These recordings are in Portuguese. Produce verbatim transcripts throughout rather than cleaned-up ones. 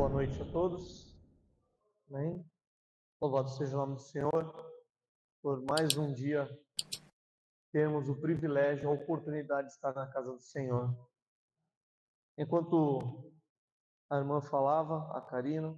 Boa noite a todos. Amém. Louvado seja o nome do Senhor por mais um dia termos o privilégio, a oportunidade de estar na casa do Senhor. Enquanto a irmã falava, a Karina,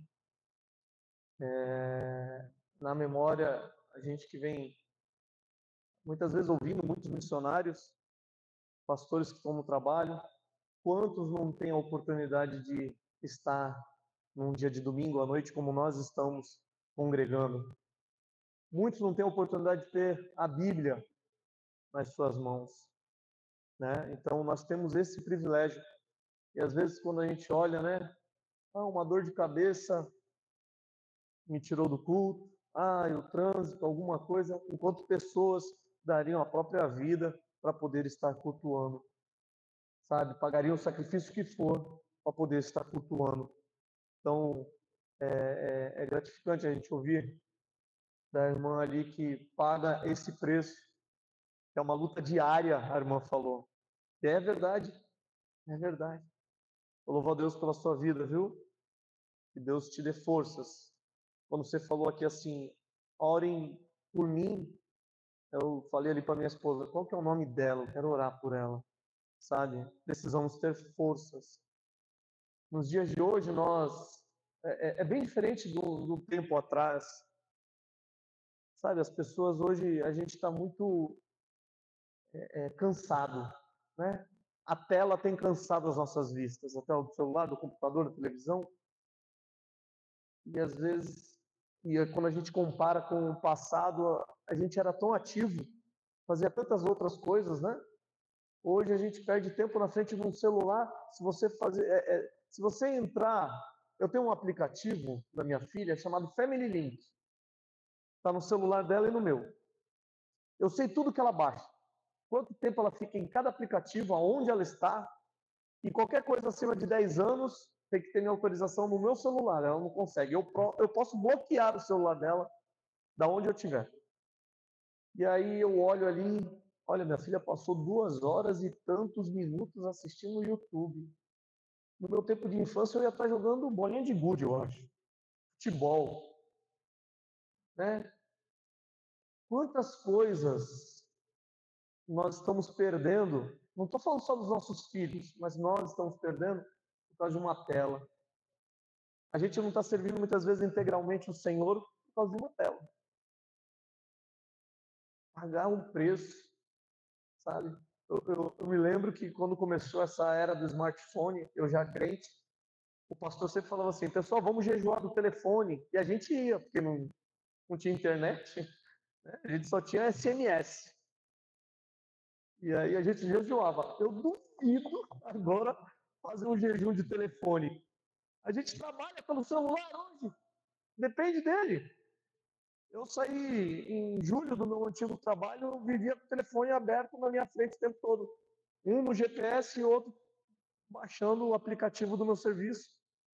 é, na memória, a gente que vem muitas vezes ouvindo muitos missionários, pastores que estão no trabalho, quantos não têm a oportunidade de estar num dia de domingo à noite como nós estamos congregando? Muitos não têm a oportunidade de ter a Bíblia nas suas mãos, né? Então nós temos esse privilégio. E às vezes quando a gente olha, né, ah, uma dor de cabeça me tirou do culto, ah, o trânsito, alguma coisa, enquanto pessoas dariam a própria vida para poder estar cultuando, sabe? Pagariam o sacrifício que for para poder estar cultuando. Então é, é, é gratificante a gente ouvir da irmã ali que paga esse preço. É uma luta diária, a irmã falou. E é verdade, é verdade. Eu louvo a Deus pela sua vida, viu? Que Deus te dê forças. Quando você falou aqui assim, orem por mim, eu falei ali para minha esposa, qual que é o nome dela? Eu quero orar por ela, sabe? Precisamos ter forças. Nos dias de hoje, nós... É, é bem diferente do, do tempo atrás. Sabe, as pessoas hoje, a gente está muito é, é, cansado, né? A tela tem cansado as nossas vistas, a tela do celular, do computador, da televisão. E às vezes, e quando a gente compara com o passado, a gente era tão ativo, fazia tantas outras coisas, né? Hoje a gente perde tempo na frente de um celular. Se você fazer, é, é, se você entrar, eu tenho um aplicativo da minha filha chamado Family Link. Está no celular dela e no meu. Eu sei tudo que ela baixa, quanto tempo ela fica em cada aplicativo, aonde ela está, e qualquer coisa acima de dez anos tem que ter minha autorização no meu celular, ela não consegue. Eu, eu posso bloquear o celular dela da onde eu estiver. E aí eu olho ali, olha, minha filha passou duas horas e tantos minutos assistindo o YouTube. No meu tempo de infância eu ia estar jogando bolinha de gude, eu acho. Futebol. Né? Quantas coisas nós estamos perdendo, não estou falando só dos nossos filhos, mas nós estamos perdendo por causa de uma tela. A gente não está servindo muitas vezes integralmente o Senhor por causa de uma tela. Pagar um preço, sabe? Eu, eu, eu me lembro que quando começou essa era do smartphone, eu já crente, o pastor sempre falava assim, pessoal, vamos jejuar do telefone. E a gente ia, porque não, não tinha internet, né? A gente só tinha S M S. E aí a gente jejuava. Eu duvido agora fazer um jejum de telefone. A gente trabalha pelo celular hoje. Depende dele. Eu saí em julho do meu antigo trabalho, eu vivia com o telefone aberto na minha frente o tempo todo. Um no G P S e outro baixando o aplicativo do meu serviço.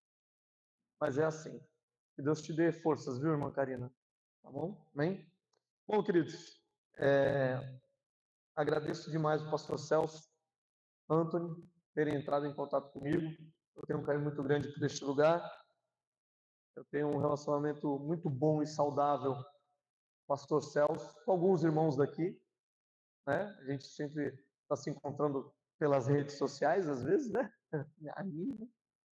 Mas é assim. Que Deus te dê forças, viu, irmã Karina? Tá bom? Amém? Bom, queridos, é... agradeço demais o pastor Celso, Anthony, terem entrado em contato comigo. Eu tenho um carinho muito grande por este lugar. Eu tenho um relacionamento muito bom e saudável com o pastor Celso, com alguns irmãos daqui, né? A gente sempre está se encontrando pelas redes sociais, às vezes, né? Amigo.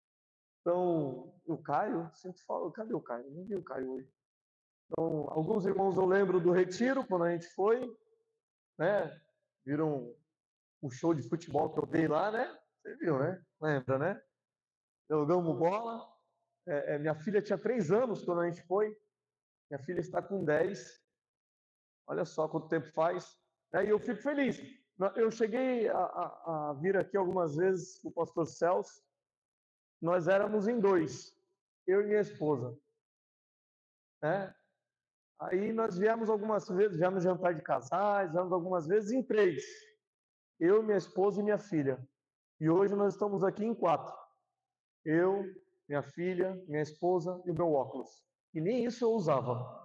Então, o Caio, sempre falo, cadê o Caio? Não vi o Caio hoje. Então, alguns irmãos eu lembro do retiro, quando a gente foi, né? Viram o show de futebol que eu dei lá, né? Você viu, né? Lembra, né? Jogamos bola. É, é, minha filha tinha três anos quando a gente foi. Minha filha está com dez. Olha só quanto tempo faz. É, e eu fico feliz. Eu cheguei a, a, a vir aqui algumas vezes com o pastor Celso. Nós éramos em dois, eu e minha esposa. Né? Aí nós viemos algumas vezes, viemos jantar de casais, viemos algumas vezes em três. Eu, minha esposa e minha filha. E hoje nós estamos aqui em quatro. Eu, minha filha, minha esposa e o meu óculos. E nem isso eu usava.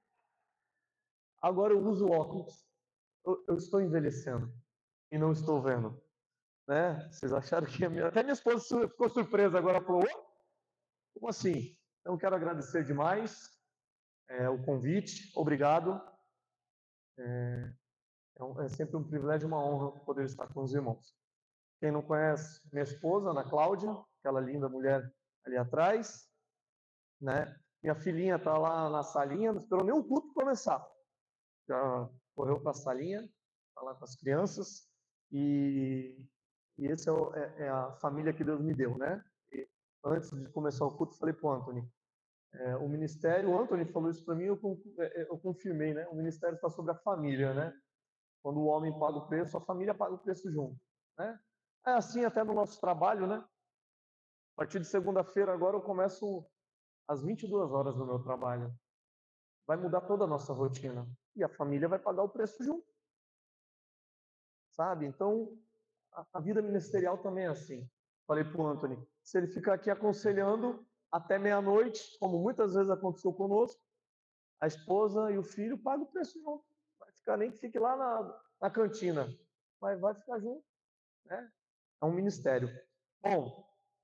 Agora eu uso óculos. Eu, eu estou envelhecendo e não estou vendo. Né? Vocês acharam que... A minha... Até minha esposa ficou surpresa agora. Falou, Como assim? Então, quero agradecer demais é, o convite, obrigado. É, é, um, é sempre um privilégio e uma honra poder estar com os irmãos. Quem não conhece, minha esposa, Ana Cláudia, aquela linda mulher ali atrás, né? Minha filhinha está lá na salinha, não esperou nem o culto começar. Já correu para a salinha, está lá com as crianças, e, e esse é, o, é, é, a família que Deus me deu, né? E antes de começar o culto, falei para o Anthony, é, o ministério, o Anthony falou isso para mim, eu, é, é, eu confirmei, né? O ministério está sobre a família, né? Quando o homem paga o preço, a família paga o preço junto, né? É assim até no nosso trabalho, né? A partir de segunda-feira agora eu começo às vinte e duas horas no meu trabalho. Vai mudar toda a nossa rotina. E a família vai pagar o preço junto. Sabe? Então, a, a vida ministerial também é assim. Falei para o Anthony, se ele ficar aqui aconselhando até meia-noite, como muitas vezes aconteceu conosco, a esposa e o filho pagam o preço junto. Vai ficar, nem que fique lá na, na cantina. Mas vai ficar junto. Né? É um ministério. Bom,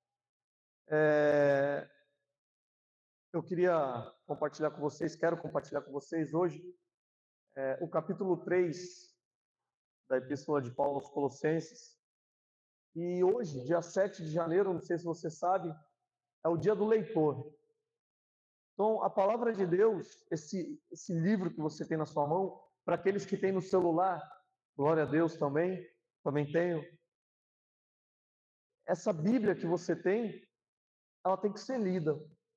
é, eu queria compartilhar com vocês, quero compartilhar com vocês hoje é, o capítulo três da Epístola de Paulo aos Colossenses. E hoje, dia sete de janeiro, não sei se você sabe, é o dia do leitor. Então, a palavra de Deus, esse, esse livro que você tem na sua mão, para aqueles que têm no celular, glória a Deus também, também tenho. Essa Bíblia que você tem, ela tem que ser lida.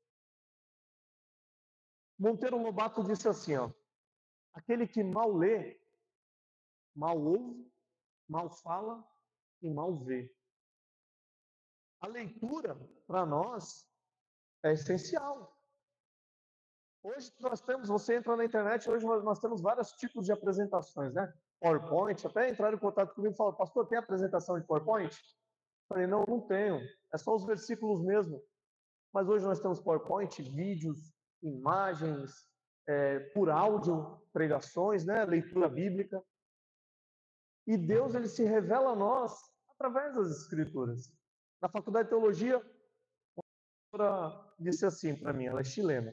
Monteiro Lobato disse assim, ó, aquele que mal lê, mal ouve, mal fala e mal vê. A leitura, para nós, é essencial. Hoje nós temos, você entra na internet, hoje nós temos vários tipos de apresentações, né? PowerPoint, até entraram em contato comigo e falaram, pastor, tem apresentação de PowerPoint? Eu falei, não, não tenho, é só os versículos mesmo. Mas hoje nós temos PowerPoint, vídeos, imagens, é, por áudio, pregações, né? Leitura bíblica. E Deus, ele se revela a nós através das Escrituras. Na faculdade de teologia, a professora disse assim para mim, ela é chilena,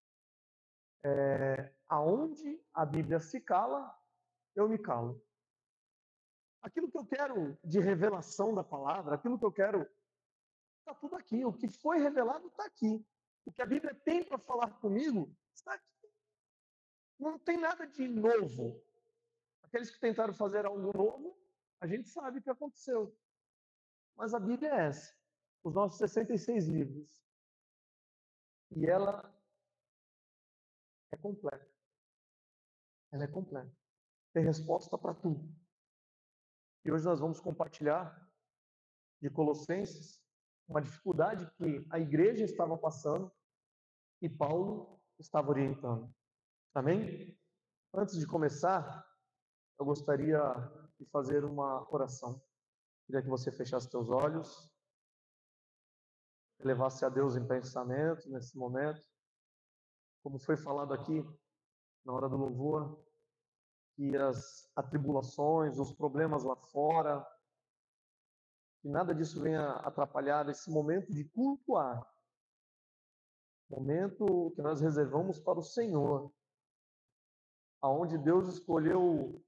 é, aonde a Bíblia se cala, eu me calo. Aquilo que eu quero de revelação da palavra, aquilo que eu quero, está tudo aqui. O que foi revelado está aqui. O que a Bíblia tem para falar comigo está aqui. Não tem nada de novo. Aqueles que tentaram fazer algo novo, a gente sabe o que aconteceu. Mas a Bíblia é essa. Os nossos sessenta e seis livros. E ela é completa. Ela é completa. Tem resposta para tudo. E hoje nós vamos compartilhar de Colossenses uma dificuldade que a igreja estava passando e Paulo estava orientando. Amém? Antes de começar, eu gostaria de fazer uma oração. Queria que você fechasse seus olhos, elevasse a Deus em pensamento nesse momento. Como foi falado aqui na hora do louvor, que as atribulações, os problemas lá fora, que nada disso venha atrapalhar esse momento de cultuar, momento que nós reservamos para o Senhor, aonde Deus escolheu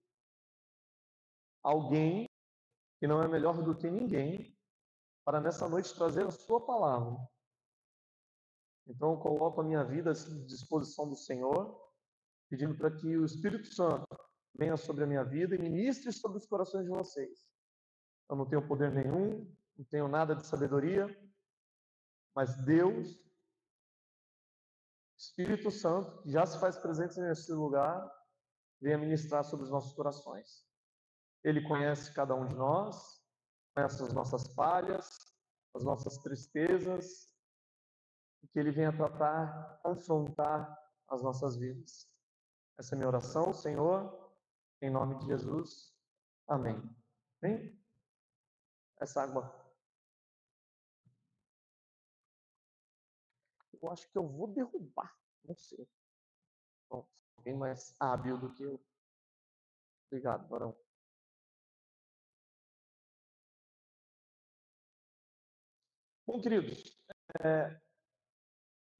alguém que não é melhor do que ninguém para nessa noite trazer a sua palavra. Então eu coloco a minha vida à disposição do Senhor, pedindo para que o Espírito Santo venha sobre a minha vida e ministre sobre os corações de vocês. Eu não tenho poder nenhum, não tenho nada de sabedoria, mas Deus, Espírito Santo, que já se faz presente nesse lugar, venha ministrar sobre os nossos corações. Ele conhece cada um de nós, conhece as nossas falhas, as nossas tristezas, e que Ele venha tratar, confrontar as nossas vidas. Essa é a minha oração, Senhor, em nome de Jesus. Amém. Amém? Essa água. Eu acho que eu vou derrubar. Não sei. Bom, alguém mais hábil do que eu. Obrigado, Barão. Bom, queridos, é,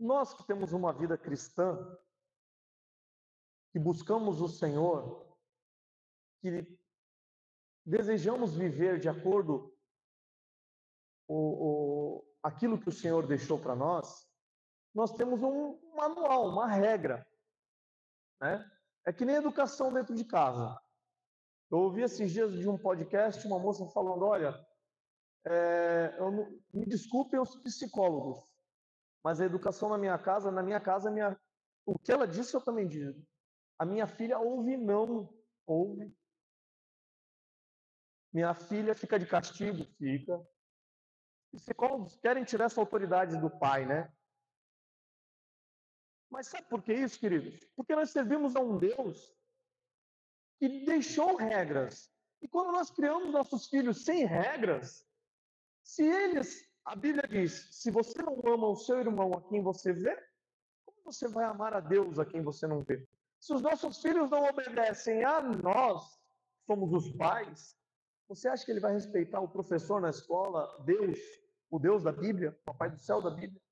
Nós que temos uma vida cristã, que buscamos o Senhor, que desejamos viver de acordo com o, aquilo que o Senhor deixou para nós, nós temos um manual, uma regra, né? É que nem educação dentro de casa. Eu ouvi esses dias de um podcast uma moça falando, olha, é, eu não, me desculpem os psicólogos, mas a educação na minha casa, na minha casa, minha, o que ela disse eu também digo. A minha filha ouve não, ouve. Minha filha fica de castigo, fica. Psicólogos querem tirar essa autoridade do pai, né? Mas sabe por que isso, queridos? Porque nós servimos a um Deus que deixou regras. E quando nós criamos nossos filhos sem regras, se eles, a Bíblia diz, se você não ama o seu irmão a quem você vê, como você vai amar a Deus a quem você não vê? Se os nossos filhos não obedecem a nós, somos os pais, você acha que ele vai respeitar o professor na escola, Deus, o Deus da Bíblia, o Papai do Céu da Bíblia?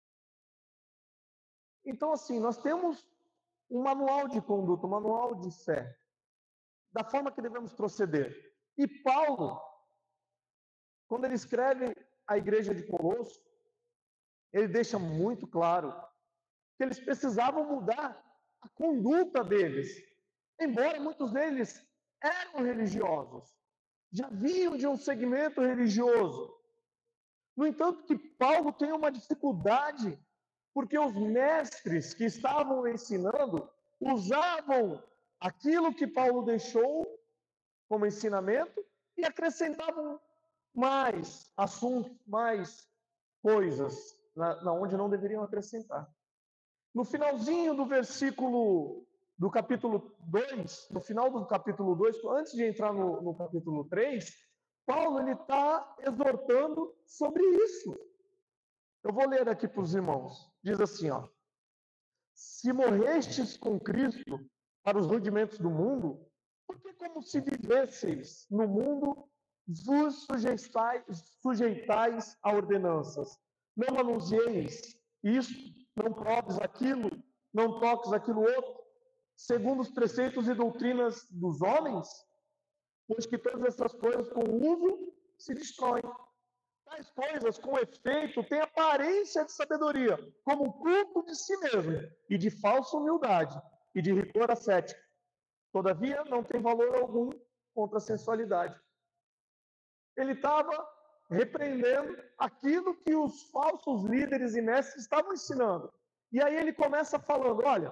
Então, assim, nós temos um manual de conduta, um manual de fé, da forma que devemos proceder. E Paulo, quando ele escreve a igreja de Colosso, ele deixa muito claro que eles precisavam mudar a conduta deles. Embora muitos deles eram religiosos, já vinham de um segmento religioso. No entanto, que Paulo tem uma dificuldade, porque os mestres que estavam ensinando usavam aquilo que Paulo deixou como ensinamento e acrescentavam mais assuntos, mais coisas, na, na onde não deveriam acrescentar. No finalzinho do versículo do capítulo dois, no final do capítulo dois, antes de entrar no, no capítulo três, Paulo está exortando sobre isso. Eu vou ler aqui para os irmãos. Diz assim, ó: se morrestes com Cristo para os rudimentos do mundo, porque como se vivesseis no mundo, vos sujeitais, sujeitais a ordenanças. Não manuseis isso, não proves aquilo, não toques aquilo outro, segundo os preceitos e doutrinas dos homens, pois que todas essas coisas com uso se destroem. Tais coisas, com efeito, têm aparência de sabedoria, como culto de si mesmo, e de falsa humildade, e de rigor ascético. Todavia, não tem valor algum contra a sensualidade. Ele estava repreendendo aquilo que os falsos líderes e mestres estavam ensinando. E aí ele começa falando, olha,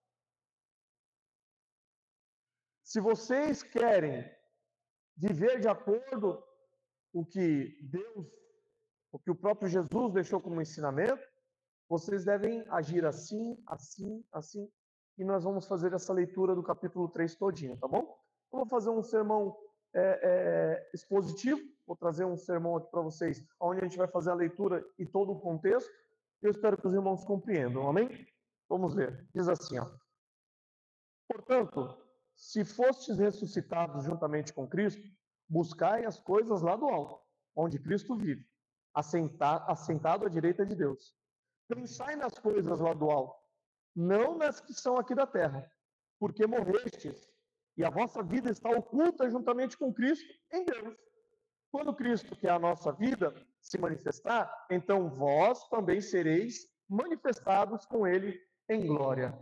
se vocês querem viver de acordo com o que Deus, o que o próprio Jesus deixou como ensinamento, vocês devem agir assim, assim, assim. E nós vamos fazer essa leitura do capítulo três todinho, tá bom? Eu vou fazer um sermão é, é, expositivo, vou trazer um sermão aqui para vocês, onde a gente vai fazer a leitura e todo o contexto. Eu espero que os irmãos compreendam, amém? Vamos ver. Diz assim, ó: portanto, se fostes ressuscitados juntamente com Cristo, buscai as coisas lá do alto, onde Cristo vive, assentado, assentado à direita de Deus. Pensai nas coisas lá do alto, não nas que são aqui da terra, porque morrestes, e a vossa vida está oculta juntamente com Cristo em Deus. Quando Cristo, que é a nossa vida, se manifestar, então vós também sereis manifestados com Ele em glória.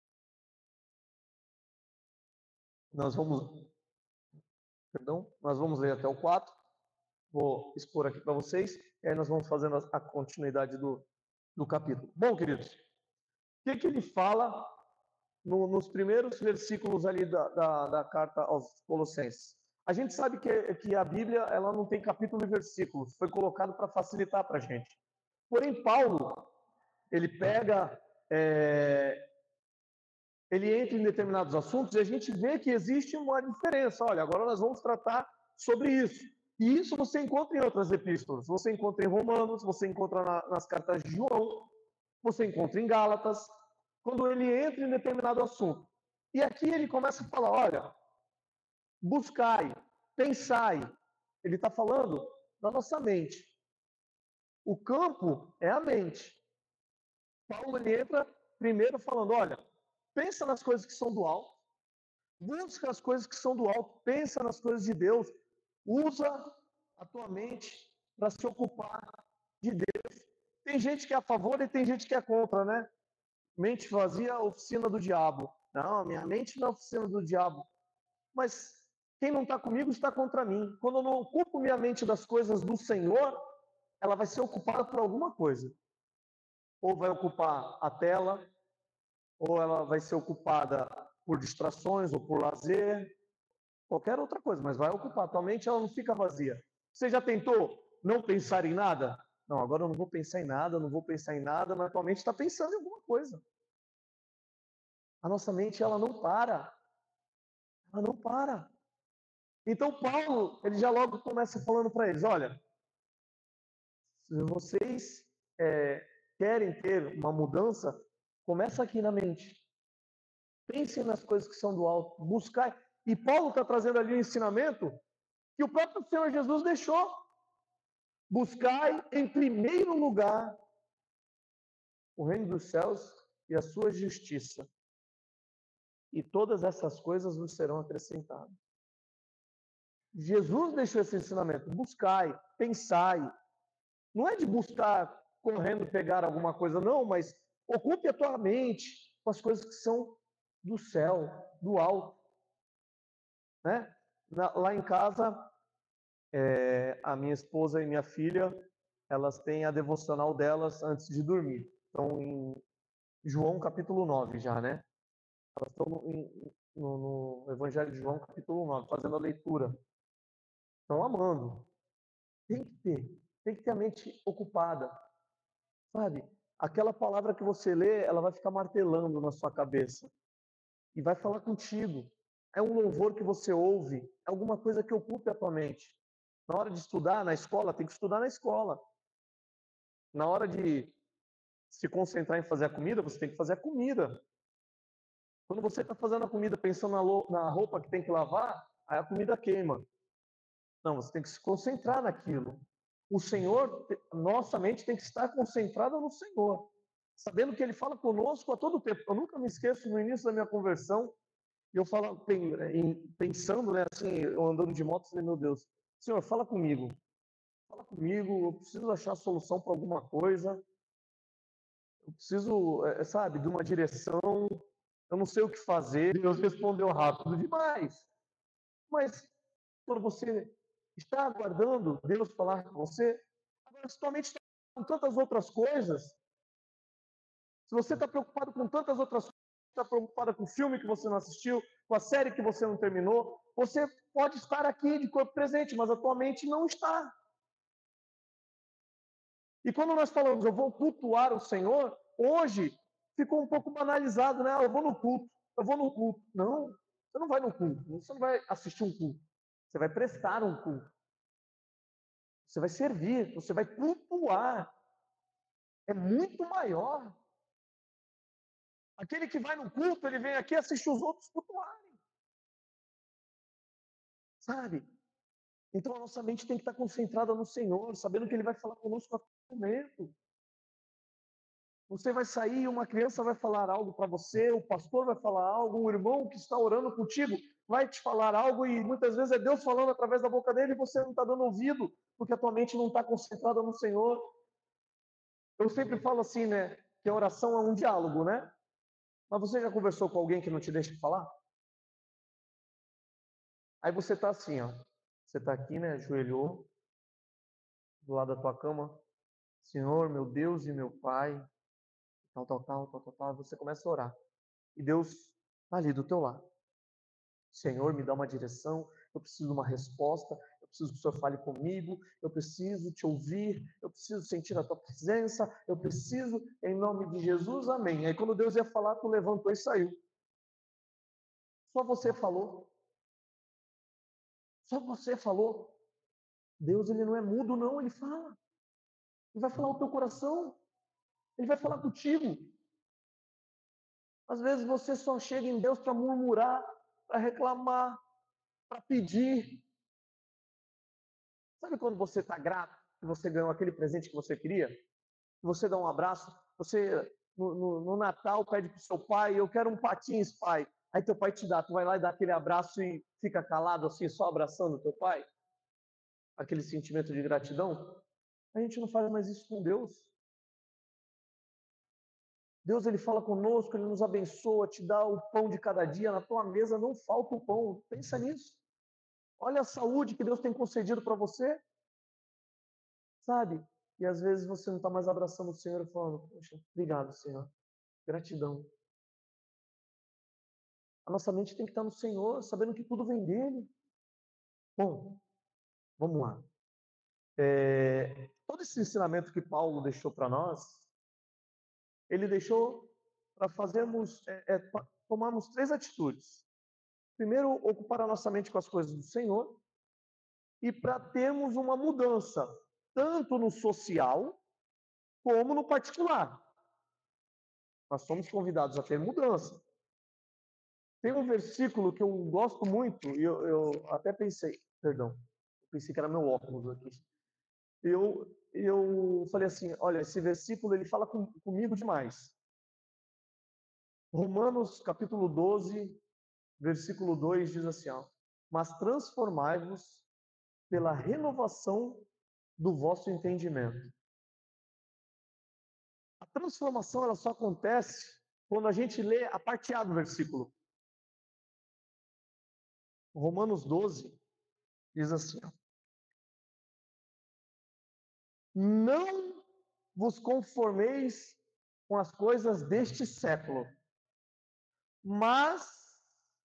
Nós vamos, perdão, nós vamos ler até o quatro, vou expor aqui para vocês, e aí nós vamos fazendo a continuidade do, do capítulo. Bom, queridos, o que, que ele fala no, nos primeiros versículos ali da, da, da carta aos Colossenses? A gente sabe que, que a Bíblia ela não tem capítulo e versículos, foi colocado para facilitar para a gente. Porém, Paulo, ele pega, é, ele entra em determinados assuntos e a gente vê que existe uma diferença. Olha, agora nós vamos tratar sobre isso. E isso você encontra em outras epístolas. Você encontra em Romanos, você encontra na, nas cartas de João, você encontra em Gálatas, quando ele entra em determinado assunto. E aqui ele começa a falar, olha, buscai, pensai. Ele está falando da nossa mente. O campo é a mente. Paulo ele entra primeiro falando, olha, pensa nas coisas que são do alto, busca as coisas que são do alto, pensa nas coisas de Deus, usa a tua mente para se ocupar de Deus. Tem gente que é a favor e tem gente que é contra, né? Mente vazia, oficina do diabo. Não, minha mente não é oficina do diabo. Mas quem não está comigo está contra mim. Quando eu não ocupo minha mente das coisas do Senhor, ela vai ser ocupada por alguma coisa. Ou vai ocupar a tela, ou ela vai ser ocupada por distrações ou por lazer, qualquer outra coisa, mas vai ocupar. Tua mente ela não fica vazia. Você já tentou não pensar em nada? Não, agora eu não vou pensar em nada, não vou pensar em nada, mas tua mente está pensando em alguma coisa. A nossa mente ela não para. Ela não para. Então Paulo, ele já logo começa falando para eles, olha, se vocês é, querem ter uma mudança, começa aqui na mente. Pensem nas coisas que são do alto, buscai. E Paulo está trazendo ali um ensinamento que o próprio Senhor Jesus deixou. Buscai em primeiro lugar o reino dos céus e a sua justiça, e todas essas coisas vos serão acrescentadas. Jesus deixou esse ensinamento. Buscai, pensai. Não é de buscar correndo pegar alguma coisa, não, mas ocupe a tua mente com as coisas que são do céu, do alto. Né? Na, lá em casa, é, a minha esposa e minha filha, elas têm a devocional delas antes de dormir. Então, em João capítulo nove já, né? Elas estão no, no, no Evangelho de João capítulo nove, fazendo a leitura. Estão amando. Tem que ter. Tem que ter a mente ocupada. Sabe? Aquela palavra que você lê, ela vai ficar martelando na sua cabeça. E vai falar contigo. É um louvor que você ouve. É alguma coisa que ocupe a tua mente. Na hora de estudar na escola, tem que estudar na escola. Na hora de se concentrar em fazer a comida, você tem que fazer a comida. Quando você está fazendo a comida pensando na roupa que tem que lavar, aí a comida queima. Não, você tem que se concentrar naquilo. O Senhor, nossa mente tem que estar concentrada no Senhor, sabendo que Ele fala conosco a todo tempo. Eu nunca me esqueço, no início da minha conversão, eu falo, pensando, né, assim, eu andando de moto, falei, meu Deus, Senhor, fala comigo. Fala comigo, eu preciso achar solução para alguma coisa. Eu preciso, é, sabe, de uma direção. Eu não sei o que fazer. Deus respondeu rápido demais. Mas quando você está aguardando Deus falar com você, agora se tua mente está com tantas outras coisas, se você está preocupado com tantas outras coisas, está preocupado com o filme que você não assistiu, com a série que você não terminou, você pode estar aqui de corpo presente, mas a tua mente não está. E quando nós falamos, eu vou cultuar o Senhor, hoje ficou um pouco banalizado, né? Eu vou no culto, eu vou no culto. Não, você não vai no culto, você não vai assistir um culto, você vai prestar um culto. Você vai servir, você vai cultuar. É muito maior. Aquele que vai no culto, ele vem aqui assistir os outros cultuarem. Sabe? Então a nossa mente tem que estar concentrada no Senhor, sabendo que Ele vai falar conosco a todo momento. Você vai sair, uma criança vai falar algo para você, o pastor vai falar algo, um irmão que está orando contigo vai te falar algo e muitas vezes é Deus falando através da boca dele e você não está dando ouvido, porque a tua mente não está concentrada no Senhor. Eu sempre falo assim, né, que a oração é um diálogo, né? Mas você já conversou com alguém que não te deixa falar? Aí você está assim, ó. Você está aqui, né, ajoelhou do lado da tua cama. Senhor, meu Deus e meu Pai, tal, tal, tal, tal, tal, tal. Você começa a orar. E Deus está ali do teu lado. Senhor, me dá uma direção, eu preciso de uma resposta, eu preciso que o Senhor fale comigo, eu preciso te ouvir, eu preciso sentir a tua presença, eu preciso, em nome de Jesus, amém. Aí quando Deus ia falar, tu levantou e saiu. Só você falou. Só você falou. Deus, ele não é mudo, não, ele fala. Ele vai falar o teu coração. Ele vai falar contigo. Às vezes você só chega em Deus para murmurar, para reclamar, para pedir. Sabe quando você está grato, que você ganhou aquele presente que você queria? Você dá um abraço, você no, no, no Natal, pede para o seu pai, eu quero um patins, pai. Aí teu pai te dá, tu vai lá e dá aquele abraço e fica calado assim, só abraçando teu pai? Aquele sentimento de gratidão? A gente não faz mais isso com Deus. Deus, ele fala conosco, ele nos abençoa, te dá o pão de cada dia, na tua mesa não falta o pão. Pensa nisso. Olha a saúde que Deus tem concedido para você. Sabe? E às vezes você não está mais abraçando o Senhor e falando, poxa, obrigado, Senhor. Gratidão. A nossa mente tem que estar no Senhor, sabendo que tudo vem dele. Bom, vamos lá. É, todo esse ensinamento que Paulo deixou para nós, ele deixou para fazermos, é, é, tomarmos três atitudes. Primeiro, ocupar a nossa mente com as coisas do Senhor e para termos uma mudança, tanto no social como no particular. Nós somos convidados a ter mudança. Tem um versículo que eu gosto muito, e eu, eu até pensei, perdão, eu pensei que era meu óculos aqui. Eu, eu falei assim, olha, esse versículo ele fala com, comigo demais. Romanos capítulo doze, versículo dois diz assim, ó, mas transformai-vos pela renovação do vosso entendimento. A transformação ela só acontece quando a gente lê a parte A do versículo. Romanos doze diz assim, ó, não vos conformeis com as coisas deste século, mas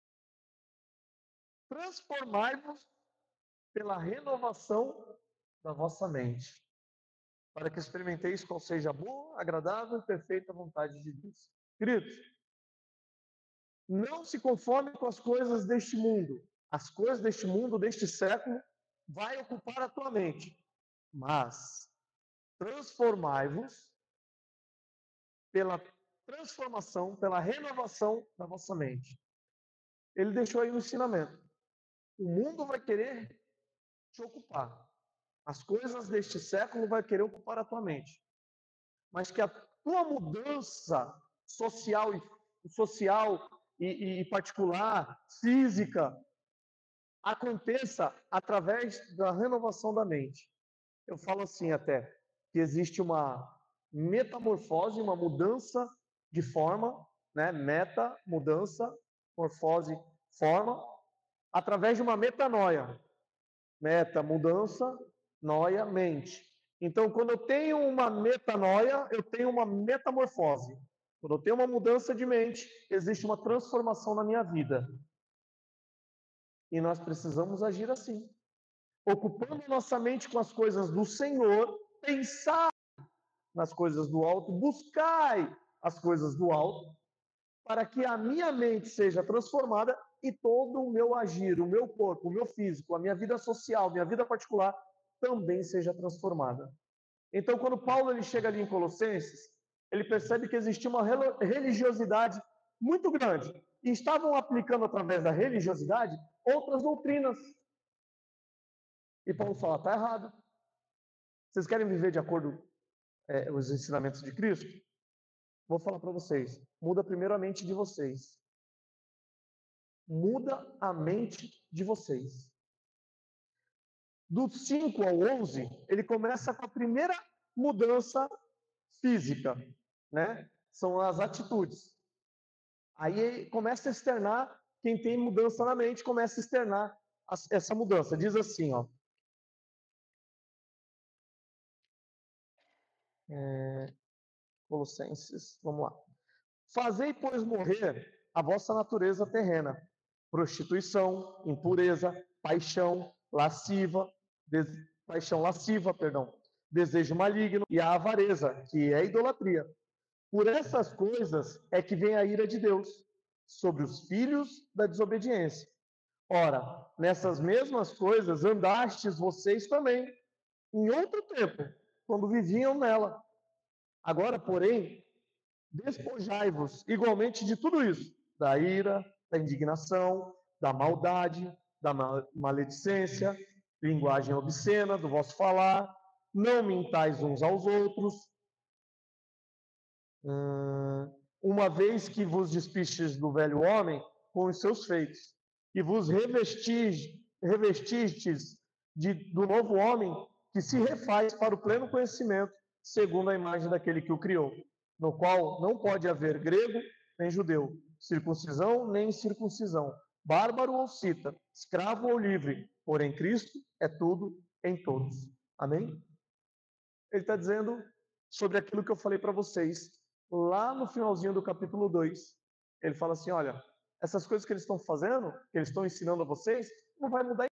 transformai-vos pela renovação da vossa mente, para que experimenteis qual seja a boa, agradável e perfeita vontade de Deus. Queridos, não se conforme com as coisas deste mundo. As coisas deste mundo, deste século, vai ocupar a tua mente, mas transformai-vos pela transformação, pela renovação da vossa mente. Ele deixou aí um ensinamento. O mundo vai querer te ocupar. As coisas deste século vai querer ocupar a tua mente. Mas que a tua mudança social e social e, e particular, física, aconteça através da renovação da mente. Eu falo assim até, que existe uma metamorfose, uma mudança de forma, né? Meta, mudança, morfose, forma, através de uma metanoia. Meta, mudança, noia, mente. Então, quando eu tenho uma metanoia, eu tenho uma metamorfose. Quando eu tenho uma mudança de mente, existe uma transformação na minha vida. E nós precisamos agir assim. Ocupando nossa mente com as coisas do Senhor, pensar nas coisas do alto, buscai as coisas do alto, para que a minha mente seja transformada e todo o meu agir, o meu corpo, o meu físico, a minha vida social, minha vida particular, também seja transformada. Então, quando Paulo ele chega ali em Colossenses, ele percebe que existia uma religiosidade muito grande, e estavam aplicando através da religiosidade outras doutrinas. E Paulo fala, está errado. Vocês querem viver de acordo é, os ensinamentos de Cristo? Vou falar para vocês. Muda primeiro a mente de vocês. Muda a mente de vocês. Do cinco ao onze, ele começa com a primeira mudança física, né? São as atitudes. Aí começa a externar, quem tem mudança na mente, começa a externar essa mudança. Diz assim, ó. É, Colossenses, vamos lá. Fazei, pois, morrer a vossa natureza terrena, prostituição, impureza, paixão, lasciva, des... paixão lasciva, perdão, desejo maligno e a avareza, que é a idolatria. Por essas coisas é que vem a ira de Deus sobre os filhos da desobediência. Ora, nessas mesmas coisas andastes vocês também, em outro tempo, quando viviam nela. Agora, porém, despojai-vos igualmente de tudo isso, da ira, da indignação, da maldade, da maledicência, linguagem obscena, do vosso falar, não mintais uns aos outros, Hum, uma vez que vos despistes do velho homem com os seus feitos, e vos revestis, revestistes de, do novo homem, que se refaz para o pleno conhecimento, segundo a imagem daquele que o criou, no qual não pode haver grego nem judeu, circuncisão nem incircuncisão, bárbaro ou cita, escravo ou livre, porém Cristo é tudo em todos. Amém? Ele está dizendo sobre aquilo que eu falei para vocês, lá no finalzinho do capítulo dois. Ele fala assim, olha, essas coisas que eles estão fazendo, que eles estão ensinando a vocês, não vai mudar.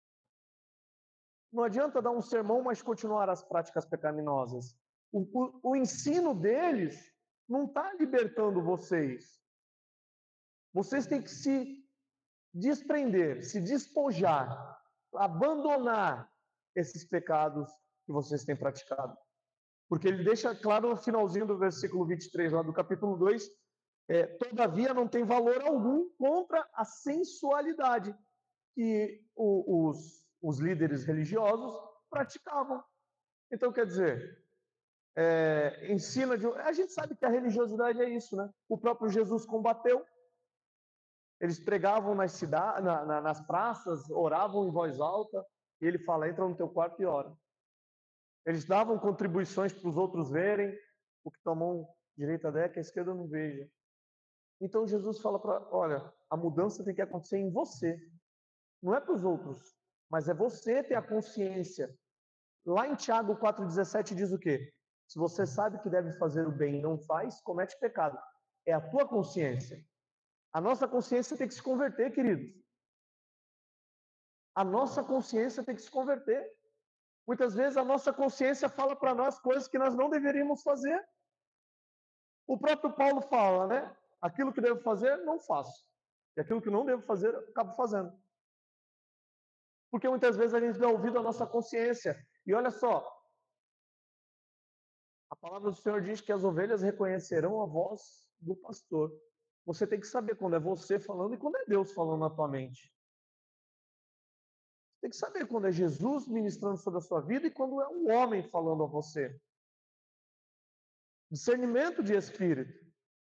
Não adianta dar um sermão, mas continuar as práticas pecaminosas. O, o, o ensino deles não está libertando vocês. Vocês têm que se desprender, se despojar, abandonar esses pecados que vocês têm praticado. Porque ele deixa claro no finalzinho do versículo vinte e três, lá do capítulo dois, é, todavia não tem valor algum contra a sensualidade que o, os, os líderes religiosos praticavam. Então, quer dizer, é, ensina de... A gente sabe que a religiosidade é isso, né? O próprio Jesus combateu. Eles pregavam nas cidades, na, na, nas praças, oravam em voz alta, e ele fala, entra no teu quarto e ora. Eles davam contribuições para os outros verem, o que tomam direita der, que a esquerda não veja. Então Jesus fala para, olha, a mudança tem que acontecer em você. Não é para os outros, mas é você ter a consciência. Lá em Tiago quatro dezessete diz o quê? Se você sabe que deve fazer o bem e não faz, comete pecado. É a tua consciência. A nossa consciência tem que se converter, queridos. A nossa consciência tem que se converter. Muitas vezes a nossa consciência fala para nós coisas que nós não deveríamos fazer. O próprio Paulo fala, né? Aquilo que devo fazer, não faço. E aquilo que não devo fazer, eu acabo fazendo. Porque muitas vezes a gente dá ouvido à nossa consciência. E olha só, a palavra do Senhor diz que as ovelhas reconhecerão a voz do pastor. Você tem que saber quando é você falando e quando é Deus falando na tua mente. Tem que saber quando é Jesus ministrando sobre a sua vida e quando é um homem falando a você. Discernimento de espírito.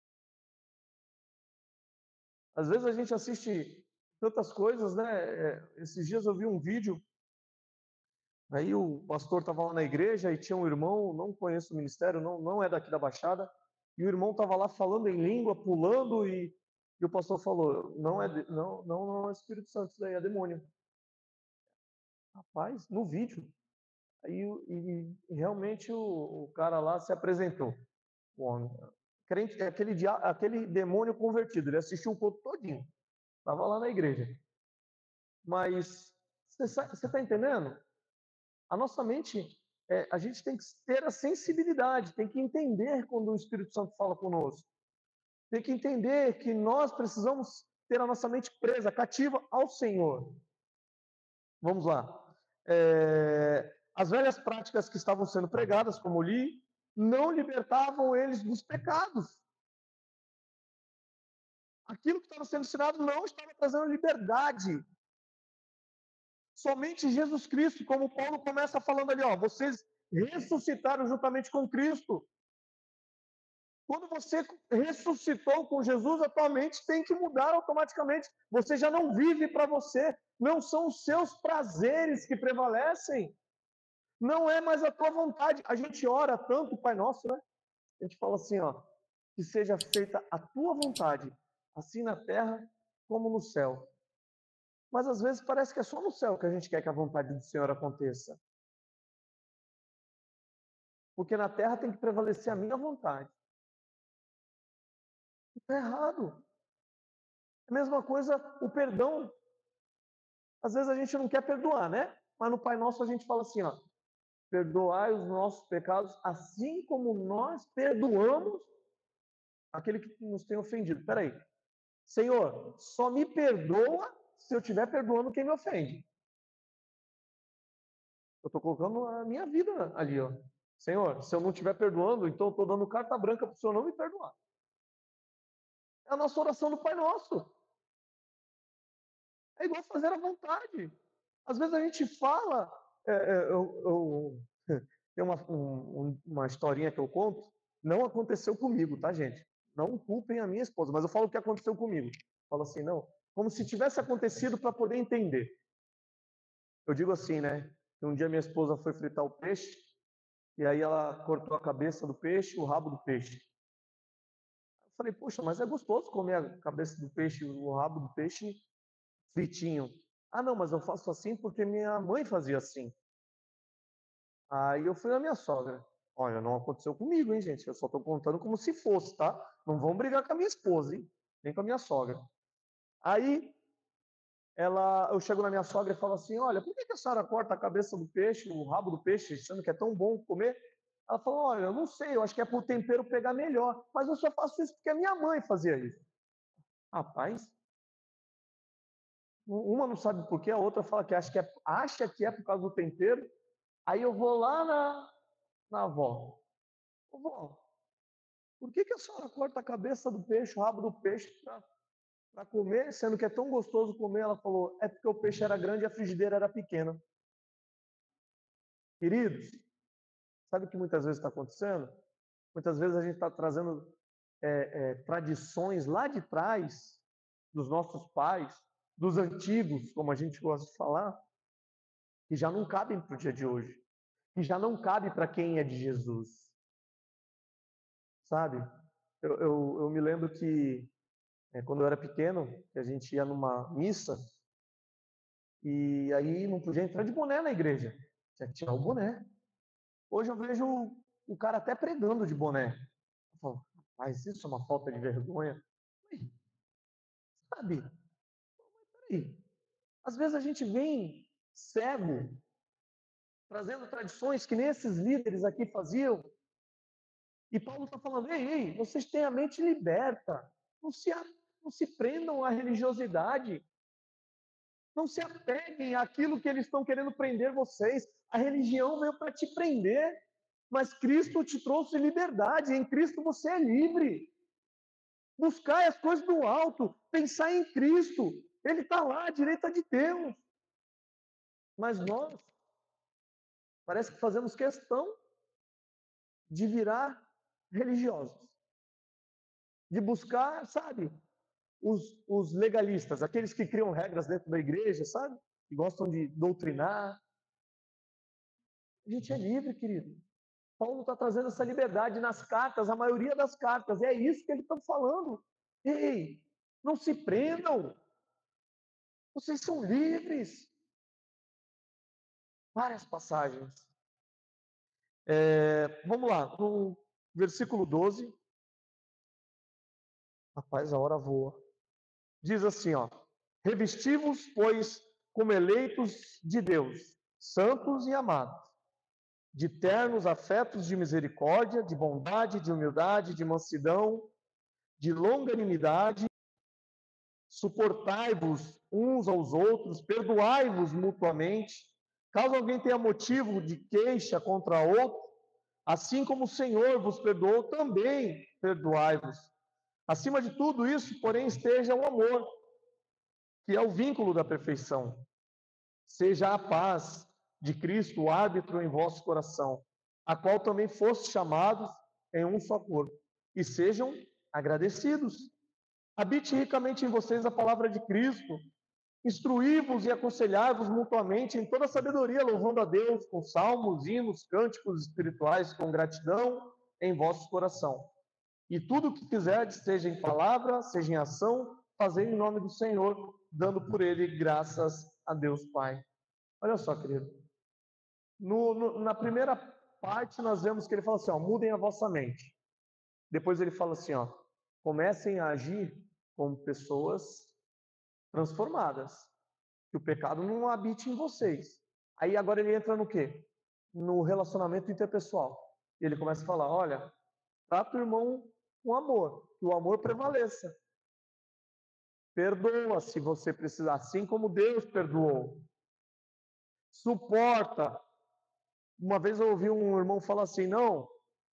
Às vezes a gente assiste tantas coisas, né? Esses dias eu vi um vídeo, aí o pastor estava lá na igreja e tinha um irmão, não conheço o ministério, não, não é daqui da Baixada, e o irmão estava lá falando em língua, pulando, e, e o pastor falou, não é, não, não, não é Espírito Santo, isso daí é demônio. Rapaz, no vídeo. Aí, e, e realmente o, o cara lá se apresentou, o homem. Crente, aquele, dia, aquele demônio convertido, ele assistiu o culto todinho. Estava lá na igreja. Mas você está entendendo? A nossa mente, é, a gente tem que ter a sensibilidade, tem que entender quando o Espírito Santo fala conosco. Tem que entender que nós precisamos ter a nossa mente presa, cativa ao Senhor. Vamos lá. É, as velhas práticas que estavam sendo pregadas, como li, não libertavam eles dos pecados. Aquilo que estava sendo ensinado não estava trazendo liberdade. Somente Jesus Cristo, como Paulo começa falando ali, ó, vocês ressuscitaram juntamente com Cristo. Quando você ressuscitou com Jesus, a tua mente tem que mudar automaticamente. Você já não vive para você. Não são os seus prazeres que prevalecem. Não é mais a tua vontade. A gente ora tanto, Pai Nosso, né? A gente fala assim, ó, que seja feita a tua vontade, assim na terra como no céu. Mas às vezes parece que é só no céu que a gente quer que a vontade do Senhor aconteça. Porque na terra tem que prevalecer a minha vontade. Está errado. É a mesma coisa o perdão. Às vezes a gente não quer perdoar, né? Mas no Pai Nosso a gente fala assim, ó, perdoai os nossos pecados, assim como nós perdoamos aquele que nos tem ofendido. Peraí, Senhor, só me perdoa se eu estiver perdoando quem me ofende. Eu estou colocando a minha vida ali, ó. Senhor, se eu não estiver perdoando, então eu estou dando carta branca para o Senhor não me perdoar. É a nossa oração do Pai Nosso. É igual fazer a vontade. Às vezes a gente fala, é, é, eu, eu, tem uma, um, uma historinha que eu conto, Não aconteceu comigo, tá, gente? Não culpem a minha esposa, mas eu falo o que aconteceu comigo. Falo assim, não, como se tivesse acontecido para poder entender. Eu digo assim, né? Que um dia minha esposa foi fritar o peixe, e aí ela cortou a cabeça do peixe, o rabo do peixe. Eu falei, poxa, mas é gostoso comer a cabeça do peixe, o rabo do peixe fritinho. Ah, não, mas eu faço assim porque minha mãe fazia assim. Aí eu fui na minha sogra. Olha, não aconteceu comigo, hein, gente? Eu só estou contando como se fosse, tá? Não vão brigar com a minha esposa, hein? Nem com a minha sogra. Aí ela, eu chego na minha sogra e falo assim: olha, por que que a senhora corta a cabeça do peixe, o rabo do peixe, sendo que é tão bom comer? Ela falou: olha, eu não sei, eu acho que é para o tempero pegar melhor, mas eu só faço isso porque a minha mãe fazia isso. Rapaz, uma não sabe por quê, a outra fala que acha que é, acha que é por causa do tempero. Aí eu vou lá na, na avó. Ô, vó, por que que a senhora corta a cabeça do peixe, o rabo do peixe para comer, sendo que é tão gostoso comer? Ela falou: é porque o peixe era grande e a frigideira era pequena. Queridos, sabe o que muitas vezes está acontecendo? Muitas vezes a gente está trazendo é, é, tradições lá de trás, dos nossos pais, dos antigos, como a gente gosta de falar, que já não cabem para o dia de hoje, que já não cabe para quem é de Jesus, sabe? Eu, eu, eu me lembro que é, quando eu era pequeno, a gente ia numa missa e aí não podia entrar de boné na igreja, tinha que tirar o boné. Hoje eu vejo o cara até pregando de boné. Eu falo, mas isso é uma falta de vergonha. Sabe? Peraí. Às vezes a gente vem cego, trazendo tradições que nem esses líderes aqui faziam. E Paulo está falando, ei, ei, vocês têm a mente liberta. Não se, não se prendam à religiosidade. Não se apeguem àquilo que eles estão querendo prender vocês. A religião veio para te prender, mas Cristo te trouxe liberdade. Em Cristo você é livre. Buscar as coisas do alto, pensar em Cristo. Ele está lá à direita de Deus. Mas nós, parece que fazemos questão de virar religiosos, de buscar, sabe, os, os legalistas, aqueles que criam regras dentro da igreja, sabe, que gostam de doutrinar. A gente é livre, querido. Paulo está trazendo essa liberdade nas cartas, a maioria das cartas, e é isso que ele está falando. Ei, não se prendam, vocês são livres. Várias passagens. É, vamos lá, no versículo doze. Rapaz, a hora voa. Diz assim, ó: revestivos, pois, como eleitos de Deus, santos e amados, de ternos afetos de misericórdia, de bondade, de humildade, de mansidão, de longanimidade, suportai-vos uns aos outros, perdoai-vos mutuamente, caso alguém tenha motivo de queixa contra outro, assim como o Senhor vos perdoou, também perdoai-vos. Acima de tudo isso, porém, esteja o amor, que é o vínculo da perfeição. Seja a paz de Cristo o árbitro em vosso coração, a qual também foste chamados em um só corpo, e sejam agradecidos. Habite ricamente em vocês a palavra de Cristo, instruí-vos e aconselhai-vos mutuamente em toda sabedoria, louvando a Deus com salmos, hinos, cânticos espirituais, com gratidão em vosso coração. E tudo o que fizerdes, seja em palavra, seja em ação, fazei em nome do Senhor, dando por ele graças a Deus Pai. Olha só, querido. No, no, na primeira parte, nós vemos que ele fala assim, ó, mudem a vossa mente. Depois ele fala assim, ó, comecem a agir como pessoas transformadas. Que o pecado não habite em vocês. Aí agora ele entra no quê? No relacionamento interpessoal. Ele começa a falar, olha, trata o irmão com amor, que o amor prevaleça. Perdoa se você precisar, assim como Deus perdoou. Suporta. Uma vez eu ouvi um irmão falar assim, não,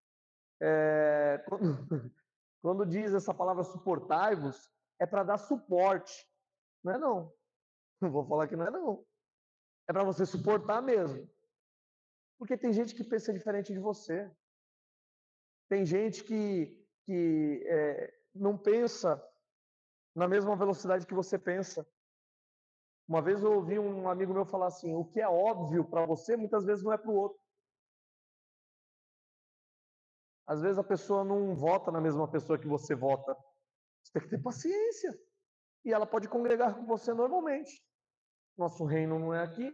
é, quando, quando diz essa palavra suportai-vos, é para dar suporte. Não é não. Não vou falar que não é não. É para você suportar mesmo. Porque tem gente que pensa diferente de você. Tem gente que, que é, não pensa na mesma velocidade que você pensa. Uma vez eu ouvi um amigo meu falar assim: o que é óbvio para você, muitas vezes não é para o outro. Às vezes a pessoa não vota na mesma pessoa que você vota. Você tem que ter paciência. E ela pode congregar com você normalmente. Nosso reino não é aqui.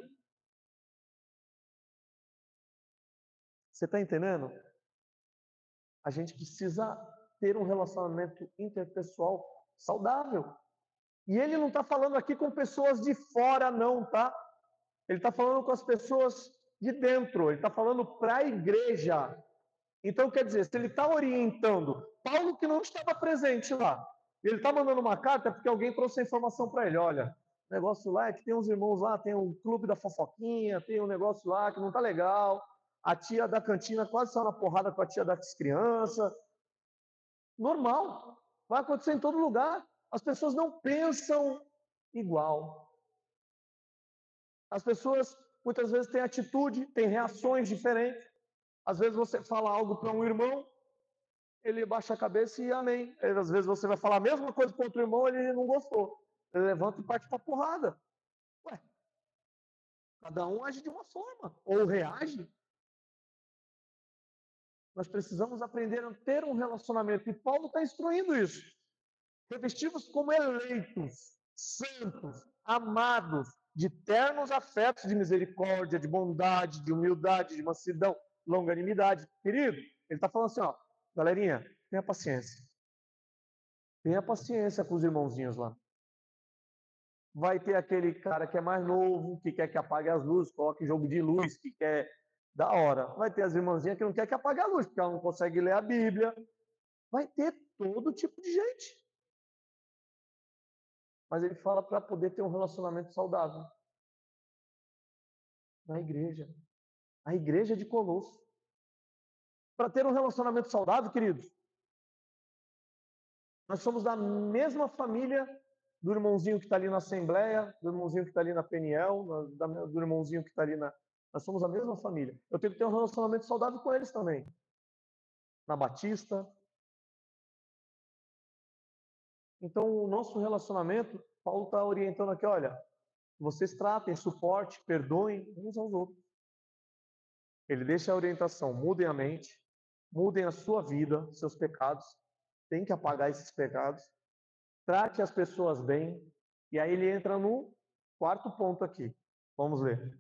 Você está entendendo? A gente precisa ter um relacionamento interpessoal saudável. E ele não está falando aqui com pessoas de fora, não, tá? Ele está falando com as pessoas de dentro. Ele está falando para a igreja. Então, quer dizer, se ele está orientando Paulo, que não estava presente lá, ele está mandando uma carta porque alguém trouxe a informação para ele. Olha, o negócio lá é que tem uns irmãos lá, tem um clube da fofoquinha, tem um negócio lá que não está legal. A tia da cantina quase saiu na porrada com a tia das crianças. Normal. Vai acontecer em todo lugar. As pessoas não pensam igual. As pessoas, muitas vezes, têm atitude, têm reações diferentes. Às vezes você fala algo para um irmão, ele baixa a cabeça e amém. Às vezes você vai falar a mesma coisa para outro irmão, ele não gostou. Ele levanta e parte para porrada. Ué, cada um age de uma forma, ou reage. Nós precisamos aprender a ter um relacionamento. E Paulo está instruindo isso. Revestivos como eleitos, santos, amados, de ternos afetos de misericórdia, de bondade, de humildade, de mansidão, longanimidade. Querido, ele está falando assim, ó, galerinha, tenha paciência. Tenha paciência com os irmãozinhos lá. Vai ter aquele cara que é mais novo, que quer que apague as luzes, coloque jogo de luz, que quer da hora. Vai ter as irmãzinhas que não quer que apague a luz, porque ela não consegue ler a Bíblia. Vai ter todo tipo de gente. Mas ele fala para poder ter um relacionamento saudável. Na igreja. A igreja de Colosso. Para ter um relacionamento saudável, queridos, nós somos da mesma família do irmãozinho que está ali na Assembleia, do irmãozinho que está ali na Peniel, do irmãozinho que está ali na... Nós somos a mesma família. Eu tenho que ter um relacionamento saudável com eles também. Na Batista. Então, o nosso relacionamento, Paulo está orientando aqui, olha, vocês tratem, suporte, perdoem uns aos outros. Ele deixa a orientação, mudem a mente, mudem a sua vida, seus pecados, tem que apagar esses pecados, trate as pessoas bem, e aí ele entra no quarto ponto aqui. Vamos ler.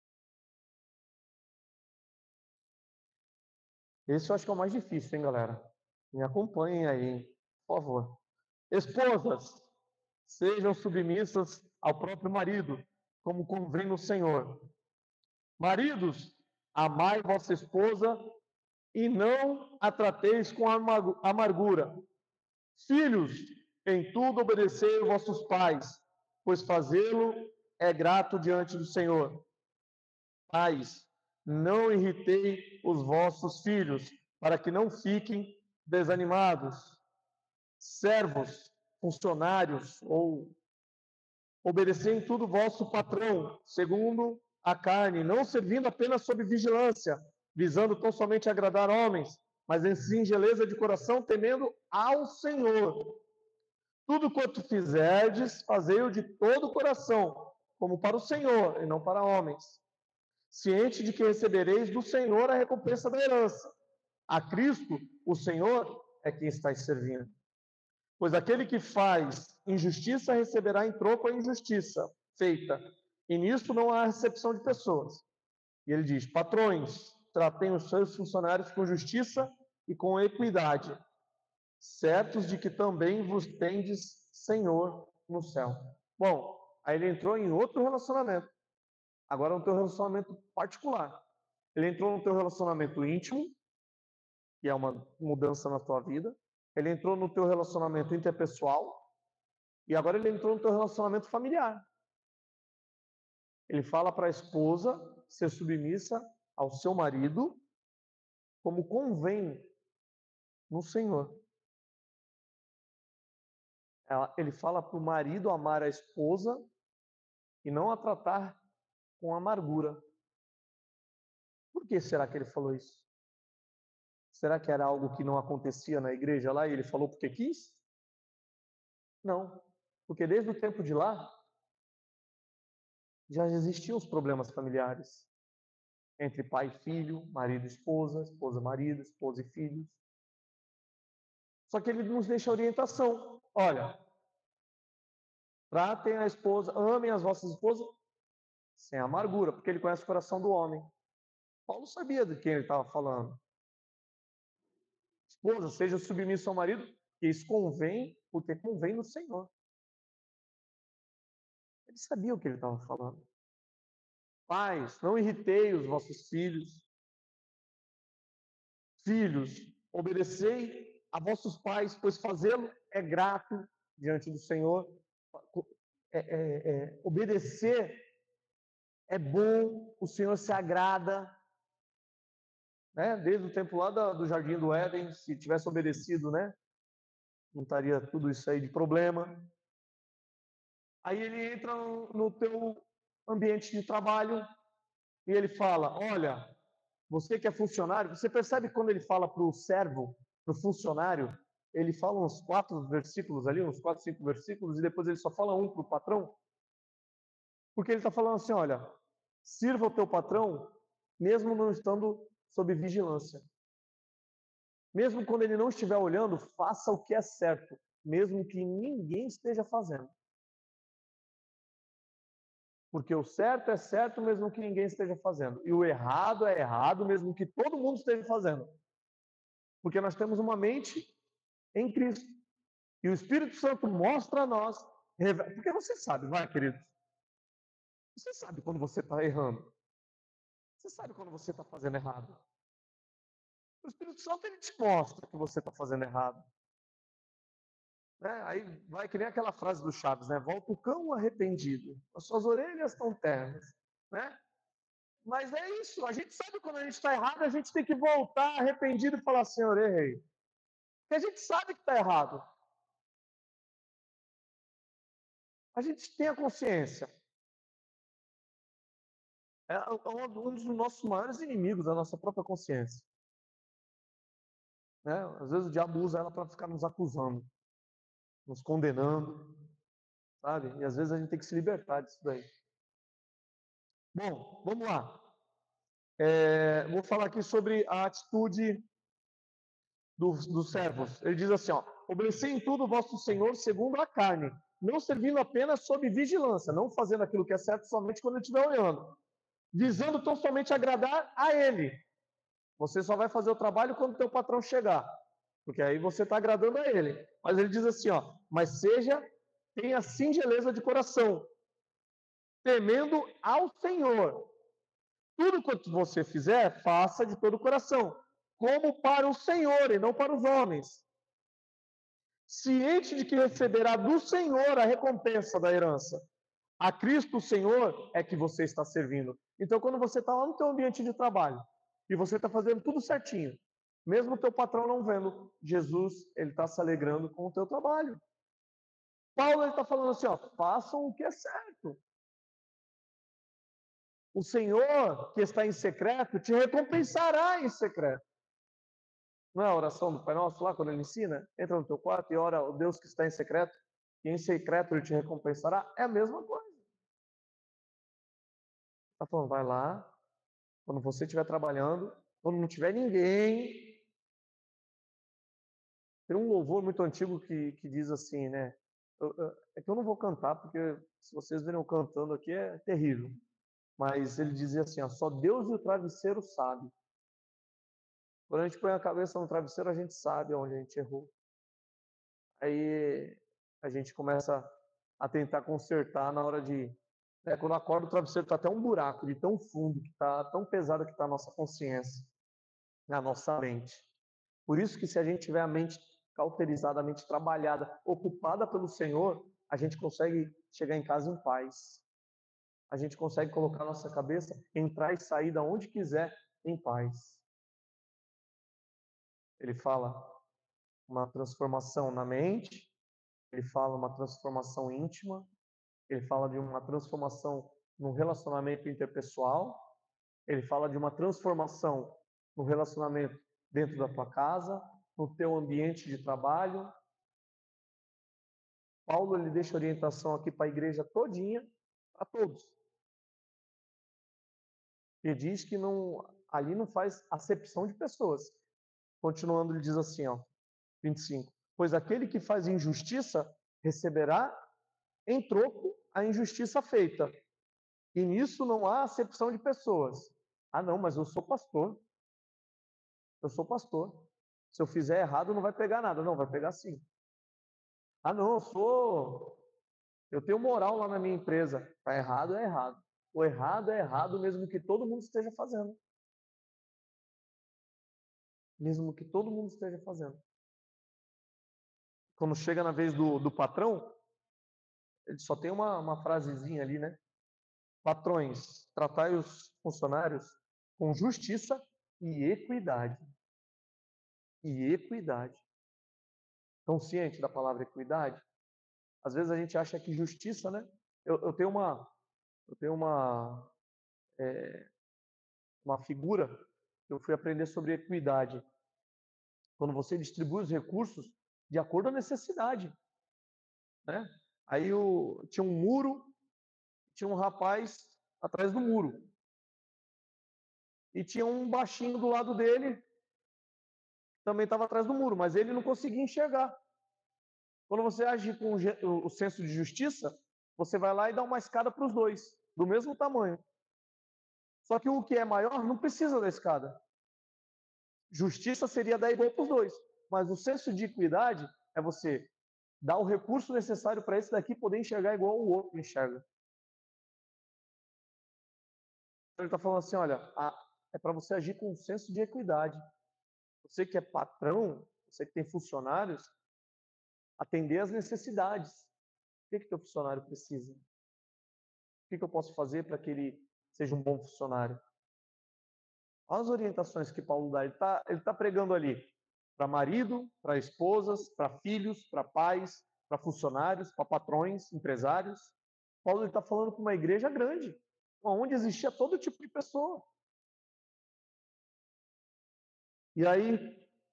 Esse eu acho que é o mais difícil, hein, galera? Me acompanhem aí, hein? Por favor. Esposas, sejam submissas ao próprio marido, como convém no Senhor. Maridos, amai vossa esposa e não a trateis com amargura. Filhos, em tudo obedecei vossos pais, pois fazê-lo é grato diante do Senhor. Pais, não irritei os vossos filhos, para que não fiquem desanimados. Servos, funcionários, ou obedecei em tudo vosso patrão, segundo a carne, não servindo apenas sob vigilância, visando tão somente agradar homens, mas em singeleza de coração, temendo ao Senhor. Tudo quanto fizerdes, fazei-o de todo o coração, como para o Senhor, e não para homens. Ciente de que recebereis do Senhor a recompensa da herança. A Cristo, o Senhor, é quem estáis servindo. Pois aquele que faz injustiça receberá em troco a injustiça feita. E nisto não há recepção de pessoas. E ele diz, patrões, tratem os seus funcionários com justiça e com equidade, certos de que também vos tendes Senhor no céu. Bom, aí ele entrou em outro relacionamento. Agora no teu relacionamento particular. Ele entrou no teu relacionamento íntimo, que é uma mudança na tua vida. Ele entrou no teu relacionamento interpessoal. E agora ele entrou no teu relacionamento familiar. Ele fala para a esposa ser submissa ao seu marido, como convém no Senhor. Ele fala para o marido amar a esposa e não a tratar com amargura. Por que será que ele falou isso? Será que era algo que não acontecia na igreja lá e ele falou porque quis? Não, porque desde o tempo de lá já existiam os problemas familiares entre pai e filho, marido e esposa, esposa e marido, esposa e filhos. Só que ele nos deixa orientação. Olha, tratem a esposa, amem as vossas esposas sem amargura, porque ele conhece o coração do homem. Paulo sabia de quem ele estava falando. Esposa, seja submissa ao marido, que isso convém, porque convém no Senhor. Ele sabia o que ele estava falando. Pais, não irritei os vossos filhos. Filhos, obedecei a vossos pais, pois fazê-lo é grato diante do Senhor. É, é, é, obedecer é bom, o Senhor se agrada. Né? Desde o tempo lá do, do Jardim do Éden, se tivesse obedecido, né? Não estaria tudo isso aí de problema. Aí ele entra no, no teu ambiente de trabalho e ele fala, olha, você que é funcionário, você percebe quando ele fala para o servo, para o funcionário, ele fala uns quatro versículos ali, uns quatro, cinco versículos, e depois ele só fala um para o patrão? Porque ele está falando assim, olha, sirva o teu patrão, mesmo não estando sob vigilância. Mesmo quando ele não estiver olhando, faça o que é certo, mesmo que ninguém esteja fazendo. Porque o certo é certo, mesmo que ninguém esteja fazendo. E o errado é errado, mesmo que todo mundo esteja fazendo. Porque nós temos uma mente em Cristo. E o Espírito Santo mostra a nós. Porque você sabe, vai, queridos? Você sabe quando você está errando. Você sabe quando você está fazendo errado. O Espírito Santo, ele te mostra que você está fazendo errado. Né? Aí vai que nem aquela frase do Chaves, né? Volta o cão arrependido. As suas orelhas estão ternas. Né? Mas é isso, a gente sabe quando a gente está errado, a gente tem que voltar arrependido e falar, Senhor, errei. Porque a gente sabe que está errado. A gente tem a consciência. É um dos nossos maiores inimigos, a nossa própria consciência. Né? Às vezes o diabo usa ela para ficar nos acusando, nos condenando, sabe? E às vezes a gente tem que se libertar disso daí. Bom, vamos lá. É, vou falar aqui sobre a atitude dos, dos servos. Ele diz assim, ó, obedecei em tudo o vosso Senhor segundo a carne, não servindo apenas sob vigilância, não fazendo aquilo que é certo somente quando ele estiver olhando, visando tão somente agradar a ele. Você só vai fazer o trabalho quando o teu patrão chegar, porque aí você está agradando a ele. Mas ele diz assim, ó, mas seja, tenha singeleza de coração, temendo ao Senhor. Tudo quanto você fizer, faça de todo o coração, como para o Senhor e não para os homens, ciente de que receberá do Senhor a recompensa da herança. A Cristo o Senhor é que você está servindo. Então, quando você está lá no teu ambiente de trabalho e você está fazendo tudo certinho, mesmo o teu patrão não vendo, Jesus, ele está se alegrando com o teu trabalho. Paulo está falando assim, ó, façam o que é certo. O Senhor que está em secreto te recompensará em secreto. Não é a oração do Pai Nosso lá, quando ele ensina? Entra no teu quarto e ora o Deus que está em secreto, e em secreto ele te recompensará. É a mesma coisa. Está falando, vai lá, quando você estiver trabalhando, quando não tiver ninguém. Tem um louvor muito antigo que, que diz assim, né? Eu, eu, é que eu não vou cantar, porque se vocês verem eu cantando aqui é terrível. Mas ele dizia assim, ó, só Deus e o travesseiro sabem. Quando a gente põe a cabeça no travesseiro, a gente sabe onde a gente errou. Aí a gente começa a tentar consertar na hora de... Né, quando acorda, o travesseiro está até um buraco, de tão fundo, que está tão pesado que está a nossa consciência, na nossa mente. Por isso que se a gente tiver a mente cauterizada, a mente trabalhada, ocupada pelo Senhor, a gente consegue chegar em casa em paz. A gente consegue colocar a nossa cabeça, entrar e sair da onde quiser em paz. Ele fala uma transformação na mente, ele fala uma transformação íntima, ele fala de uma transformação no relacionamento interpessoal, ele fala de uma transformação no relacionamento dentro da tua casa, no teu ambiente de trabalho. Paulo ele deixa orientação aqui para a igreja todinha, para todos. Ele diz que não, ali não faz acepção de pessoas. Continuando, ele diz assim, ó, vinte e cinco. Pois aquele que faz injustiça receberá em troco a injustiça feita. E nisso não há acepção de pessoas. Ah, não, mas eu sou pastor. Eu sou pastor. Se eu fizer errado, não vai pegar nada. Não, vai pegar sim. Ah, não, eu sou. Eu tenho moral lá na minha empresa. Tá errado, é errado. O errado é errado, mesmo que todo mundo esteja fazendo. Mesmo que todo mundo esteja fazendo. Quando chega na vez do, do patrão, ele só tem uma, uma frasezinha ali, né? Patrões, tratai os funcionários com justiça e equidade. E equidade. Estão cientes da palavra equidade? Às vezes a gente acha que justiça, né? Eu, eu tenho uma, eu tenho uma, é, uma figura que eu fui aprender sobre equidade. Quando você distribui os recursos de acordo com a necessidade, né? Aí o, tinha um muro, tinha um rapaz atrás do muro. E tinha um baixinho do lado dele, que também estava atrás do muro, mas ele não conseguia enxergar. Quando você age com o senso de justiça, você vai lá e dá uma escada para os dois, do mesmo tamanho. Só que o que é maior não precisa da escada. Justiça seria dar igual para os dois. Mas o senso de equidade é você dar o recurso necessário para esse daqui poder enxergar igual o outro enxerga. Ele está falando assim, olha, é para você agir com um senso de equidade. Você que é patrão, você que tem funcionários, atender às necessidades. O que que teu funcionário precisa? O que que eu posso fazer para que ele seja um bom funcionário? Olha as orientações que Paulo dá. Ele está ele tá pregando ali para marido, para esposas, para filhos, para pais, para funcionários, para patrões, empresários. Paulo está falando com uma igreja grande, onde existia todo tipo de pessoa. E aí,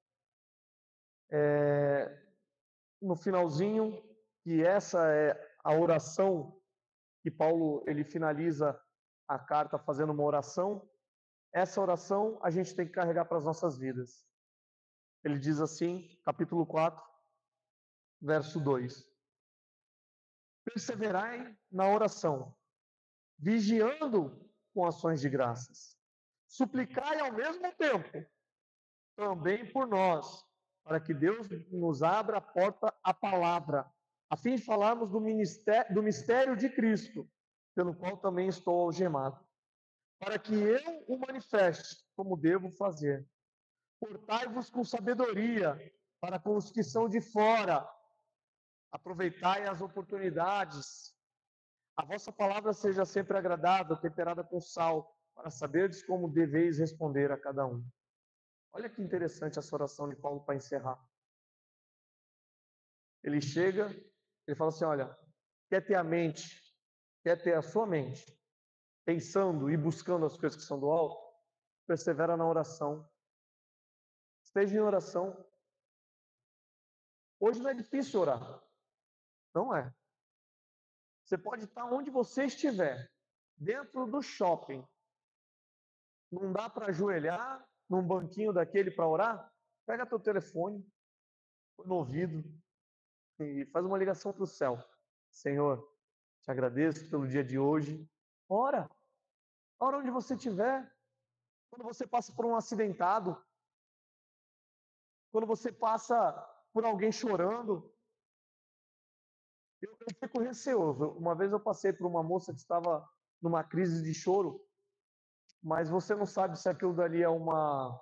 é, no finalzinho, que essa é a oração que Paulo ele finaliza a carta fazendo uma oração. Essa oração a gente tem que carregar para as nossas vidas. Ele diz assim, capítulo quatro, verso dois. Perseverai na oração, vigiando com ações de graças. Suplicai ao mesmo tempo, também por nós, para que Deus nos abra a porta à palavra, a fim de falarmos do, ministério, do mistério de Cristo, pelo qual também estou algemado, para que eu o manifeste como devo fazer. Portai-vos com sabedoria para com os que são de fora. Aproveitai as oportunidades. A vossa palavra seja sempre agradável, temperada com sal, para saberdes como deveis responder a cada um. Olha que interessante essa oração de Paulo para encerrar. Ele chega, ele fala assim, olha, quer ter a mente, quer ter a sua mente, pensando e buscando as coisas que são do alto, persevera na oração. Esteja em oração. Hoje não é difícil orar. Não é. Você pode estar onde você estiver, dentro do shopping. Não dá para ajoelhar num banquinho daquele para orar? Pega teu telefone, põe no ouvido e faz uma ligação para o céu. Senhor, te agradeço pelo dia de hoje. Ora. Ora onde você estiver. Quando você passa por um acidentado, quando você passa por alguém chorando, eu, eu fico receoso. Uma vez eu passei por uma moça que estava numa crise de choro, mas você não sabe se aquilo dali é uma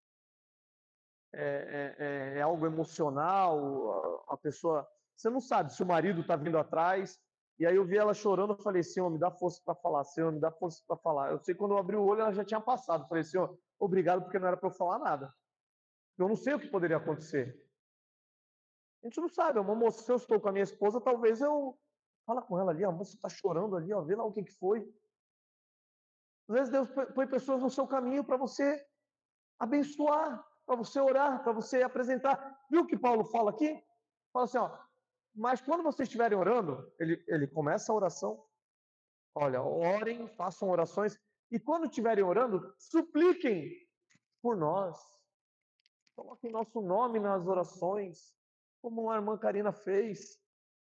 é, é, é algo emocional, a, a pessoa, você não sabe se o marido está vindo atrás. E aí eu vi ela chorando, eu falei, Senhor, me dá força para falar, Senhor, me dá força para falar. Eu sei que quando eu abri o olho ela já tinha passado. Eu falei, Senhor, obrigado, porque não era para eu falar nada. Eu não sei o que poderia acontecer. A gente não sabe, é uma moça, se eu estou com a minha esposa, talvez eu fala com ela ali, a moça está chorando ali, ó, vê lá o que, que foi. Às vezes Deus põe pessoas no seu caminho para você abençoar. para você orar, para você apresentar. Viu o que Paulo fala aqui? Fala assim, ó, mas quando vocês estiverem orando, ele, ele começa a oração, olha, orem, façam orações, e quando estiverem orando, supliquem por nós. Coloquem nosso nome nas orações, como a irmã Karina fez.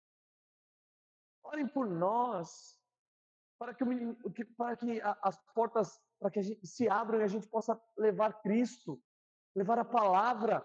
Orem por nós, para que, para que as portas, para que a gente se abram e a gente possa levar Cristo, levar a palavra.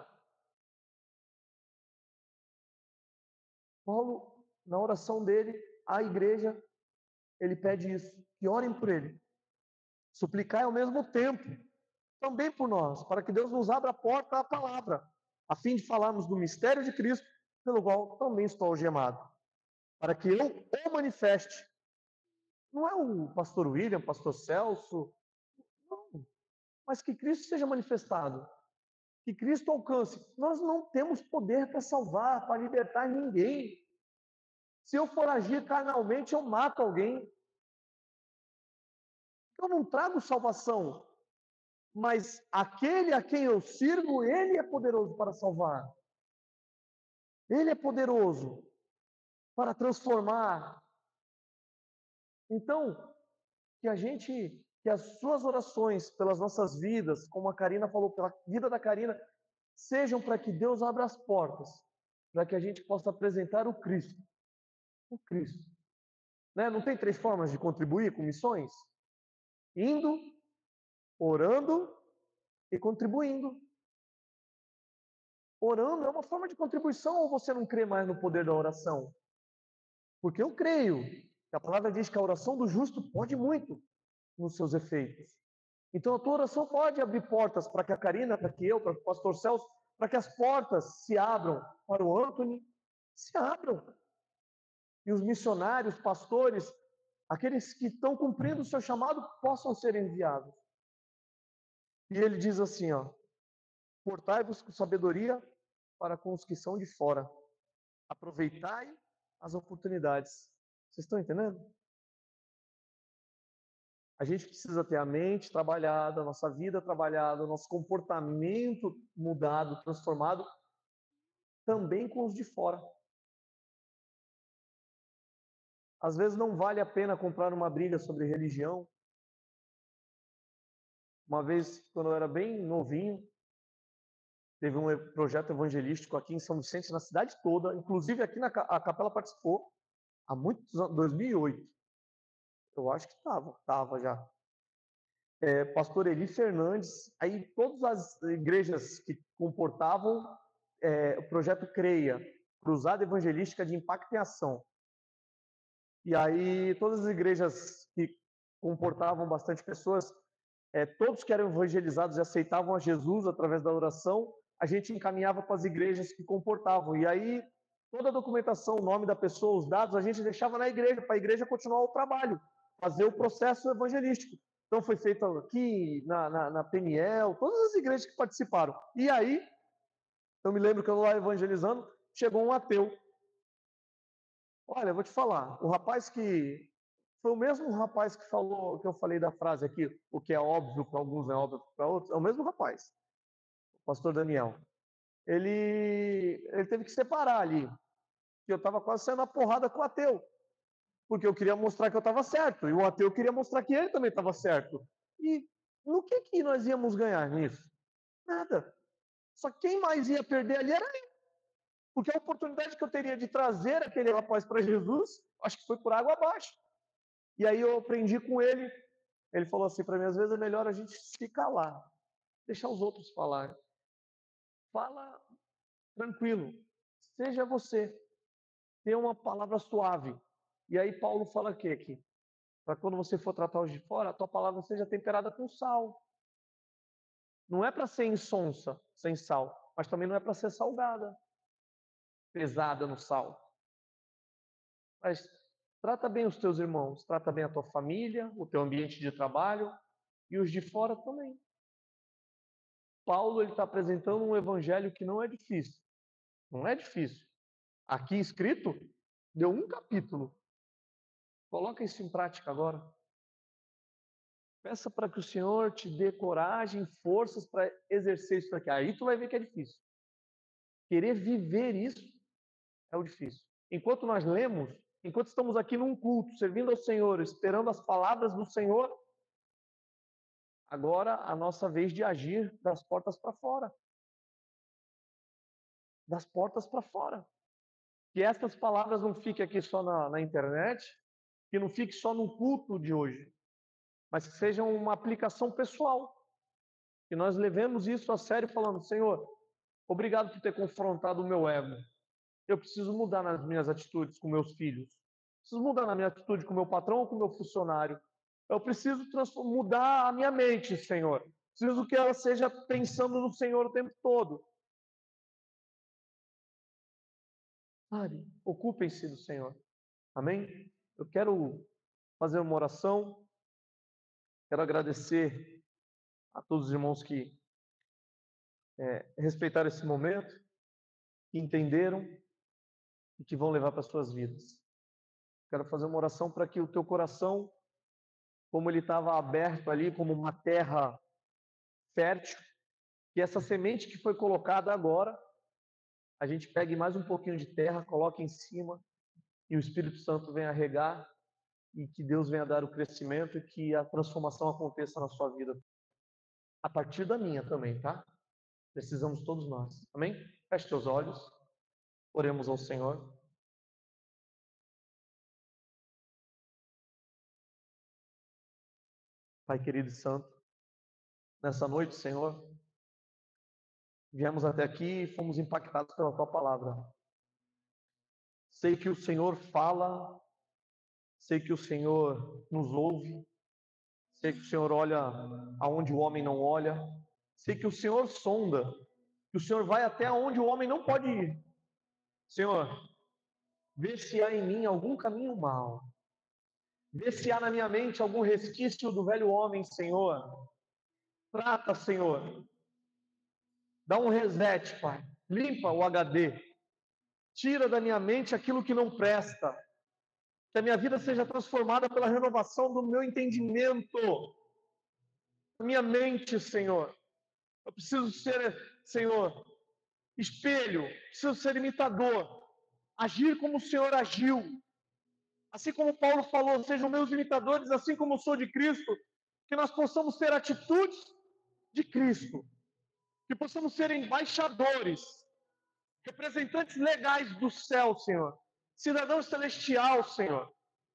Paulo, na oração dele, à igreja, ele pede isso, que orem por ele. Suplicar ao mesmo tempo, também por nós, para que Deus nos abra a porta à palavra, a fim de falarmos do mistério de Cristo, pelo qual também estou algemado, para que eu o manifeste. Não é o pastor William, o pastor Celso, não, mas que Cristo seja manifestado, que Cristo alcance. Nós não temos poder para salvar, para libertar ninguém. Se eu for agir carnalmente, eu mato alguém. Eu não trago salvação, mas aquele a quem eu sirvo, ele é poderoso para salvar. Ele é poderoso para transformar. Então, que a gente, que as suas orações pelas nossas vidas, como a Karina falou, pela vida da Karina, sejam para que Deus abra as portas, para que a gente possa apresentar o Cristo. O Cristo. Né? Não tem três formas de contribuir com missões? Indo, orando e contribuindo. Orando é uma forma de contribuição, ou você não crê mais no poder da oração? Porque eu creio que a palavra diz que a oração do justo pode muito nos seus efeitos. Então a tua oração pode abrir portas para que a Karina, para que eu, para que o pastor Celso, para que as portas se abram para o Anthony, se abram. E os missionários, pastores, aqueles que estão cumprindo o seu chamado, possam ser enviados. E ele diz assim, ó, portai-vos com sabedoria para com os que são de fora. Aproveitai as oportunidades. Vocês estão entendendo? A gente precisa ter a mente trabalhada, a nossa vida trabalhada, o nosso comportamento mudado, transformado, também com os de fora. Às vezes não vale a pena comprar uma briga sobre religião. Uma vez, quando eu era bem novinho, teve um projeto evangelístico aqui em São Vicente, na cidade toda, inclusive aqui na a capela participou, há muitos anos, dois mil e oito. Eu acho que estava, estava já. É, pastor Eli Fernandes, aí todas as igrejas que comportavam é, o projeto CREIA, Cruzada Evangelística de Impacto em Ação. E aí todas as igrejas que comportavam bastante pessoas, é, todos que eram evangelizados e aceitavam a Jesus através da oração, a gente encaminhava para as igrejas que comportavam. E aí toda a documentação, o nome da pessoa, os dados, a gente deixava na igreja, para a igreja continuar o trabalho, fazer o processo evangelístico. Então foi feito aqui na, na, na Peniel, todas as igrejas que participaram. E aí, eu me lembro que eu lá evangelizando, chegou um ateu. Olha, eu vou te falar, o rapaz que... Foi o mesmo rapaz que falou, que eu falei da frase aqui, o que é óbvio para alguns é óbvio para outros, é o mesmo rapaz, o pastor Daniel. Ele, ele teve que separar ali, que eu estava quase saindo a porrada com o ateu. Porque eu queria mostrar que eu estava certo, e o ateu queria mostrar que ele também estava certo. E no que, que nós íamos ganhar nisso? Nada. Só quem mais ia perder ali era eu. Porque a oportunidade que eu teria de trazer aquele rapaz para Jesus, acho que foi por água abaixo. E aí eu aprendi com ele, ele falou assim para mim, às vezes é melhor a gente se calar, deixar os outros falarem. Fala tranquilo, seja você, tenha uma palavra suave. E aí Paulo fala o que aqui? Para quando você for tratar os de fora, a tua palavra seja temperada com sal. Não é para ser insonsa, sem sal, mas também não é para ser salgada, pesada no sal. Mas trata bem os teus irmãos, trata bem a tua família, o teu ambiente de trabalho e os de fora também. Paulo ele está apresentando um evangelho que não é difícil. Não é difícil. Aqui escrito, deu um capítulo. Coloca isso em prática agora. Peça para que o Senhor te dê coragem, forças para exercer isso aqui. Aí tu vai ver que é difícil. Querer viver isso é o difícil. Enquanto nós lemos, enquanto estamos aqui num culto, servindo ao Senhor, esperando as palavras do Senhor, agora a nossa vez de agir das portas para fora. Das portas para fora. Que essas palavras não fiquem aqui só na, na internet, que não fique só no culto de hoje, mas que sejam uma aplicação pessoal. Que nós levemos isso a sério, falando: Senhor, obrigado por ter confrontado o meu ego. Eu preciso mudar nas minhas atitudes com meus filhos. Preciso mudar na minha atitude com o meu patrão ou com o meu funcionário. Eu preciso mudar a minha mente, Senhor. Preciso que ela seja pensando no Senhor o tempo todo. Pare, ocupem-se do Senhor. Amém? Eu quero fazer uma oração. Quero agradecer a todos os irmãos que é, respeitaram esse momento, que entenderam e que vão levar para as suas vidas. Quero fazer uma oração para que o teu coração, como ele estava aberto ali, como uma terra fértil, que essa semente que foi colocada agora, a gente pegue mais um pouquinho de terra, coloque em cima, e o Espírito Santo venha regar, e que Deus venha dar o crescimento e que a transformação aconteça na sua vida. A partir da minha também, tá? Precisamos todos nós. Amém? Feche teus olhos. Oremos ao Senhor. Pai querido e santo, nessa noite, Senhor, viemos até aqui e fomos impactados pela Tua palavra. Sei que o Senhor fala, sei que o Senhor nos ouve, sei que o Senhor olha aonde o homem não olha, sei que o Senhor sonda, que o Senhor vai até onde o homem não pode ir. Senhor, vê se há em mim algum caminho mau, vê se há na minha mente algum resquício do velho homem, Senhor. Trata, Senhor. Dá um reset, Pai. Limpa o H D. Tira da minha mente aquilo que não presta. Que a minha vida seja transformada pela renovação do meu entendimento. Da minha mente, Senhor. Eu preciso ser, Senhor, espelho. Preciso ser imitador. Agir como o Senhor agiu. Assim como Paulo falou, sejam meus imitadores, assim como eu sou de Cristo. Que nós possamos ter atitudes de Cristo. Que possamos ser embaixadores, representantes legais do céu, Senhor. Cidadão celestial, Senhor.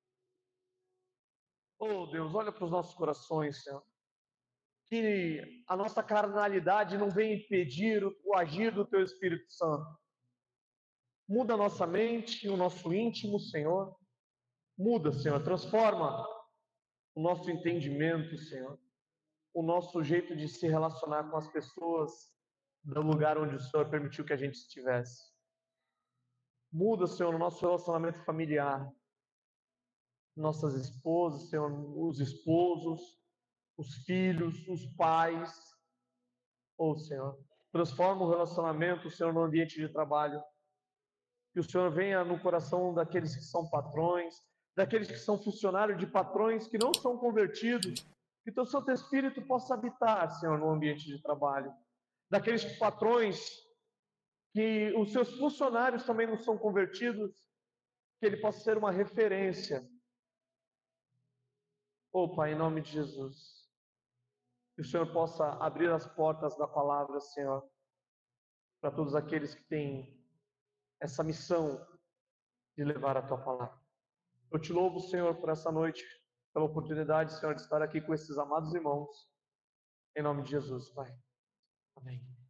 Oh, Deus, olha para os nossos corações, Senhor. Que a nossa carnalidade não venha impedir o agir do Teu Espírito Santo. Muda a nossa mente, o nosso íntimo, Senhor. Muda, Senhor. Transforma o nosso entendimento, Senhor. O nosso jeito de se relacionar com as pessoas do lugar onde o Senhor permitiu que a gente estivesse. Muda, Senhor, o nosso relacionamento familiar. Nossas esposas, Senhor, os esposos, os filhos, os pais. Oh, Senhor, transforma o relacionamento, Senhor, no ambiente de trabalho. Que o Senhor venha no coração daqueles que são patrões, daqueles que são funcionários de patrões que não são convertidos. Que teu Santo Espírito possa habitar, Senhor, no ambiente de trabalho. Daqueles patrões que os seus funcionários também não são convertidos, que ele possa ser uma referência. Oh, Pai, em nome de Jesus, que o Senhor possa abrir as portas da palavra, Senhor, para todos aqueles que têm essa missão de levar a Tua palavra. Eu te louvo, Senhor, por essa noite, pela oportunidade, Senhor, de estar aqui com esses amados irmãos. Em nome de Jesus, Pai. Amém.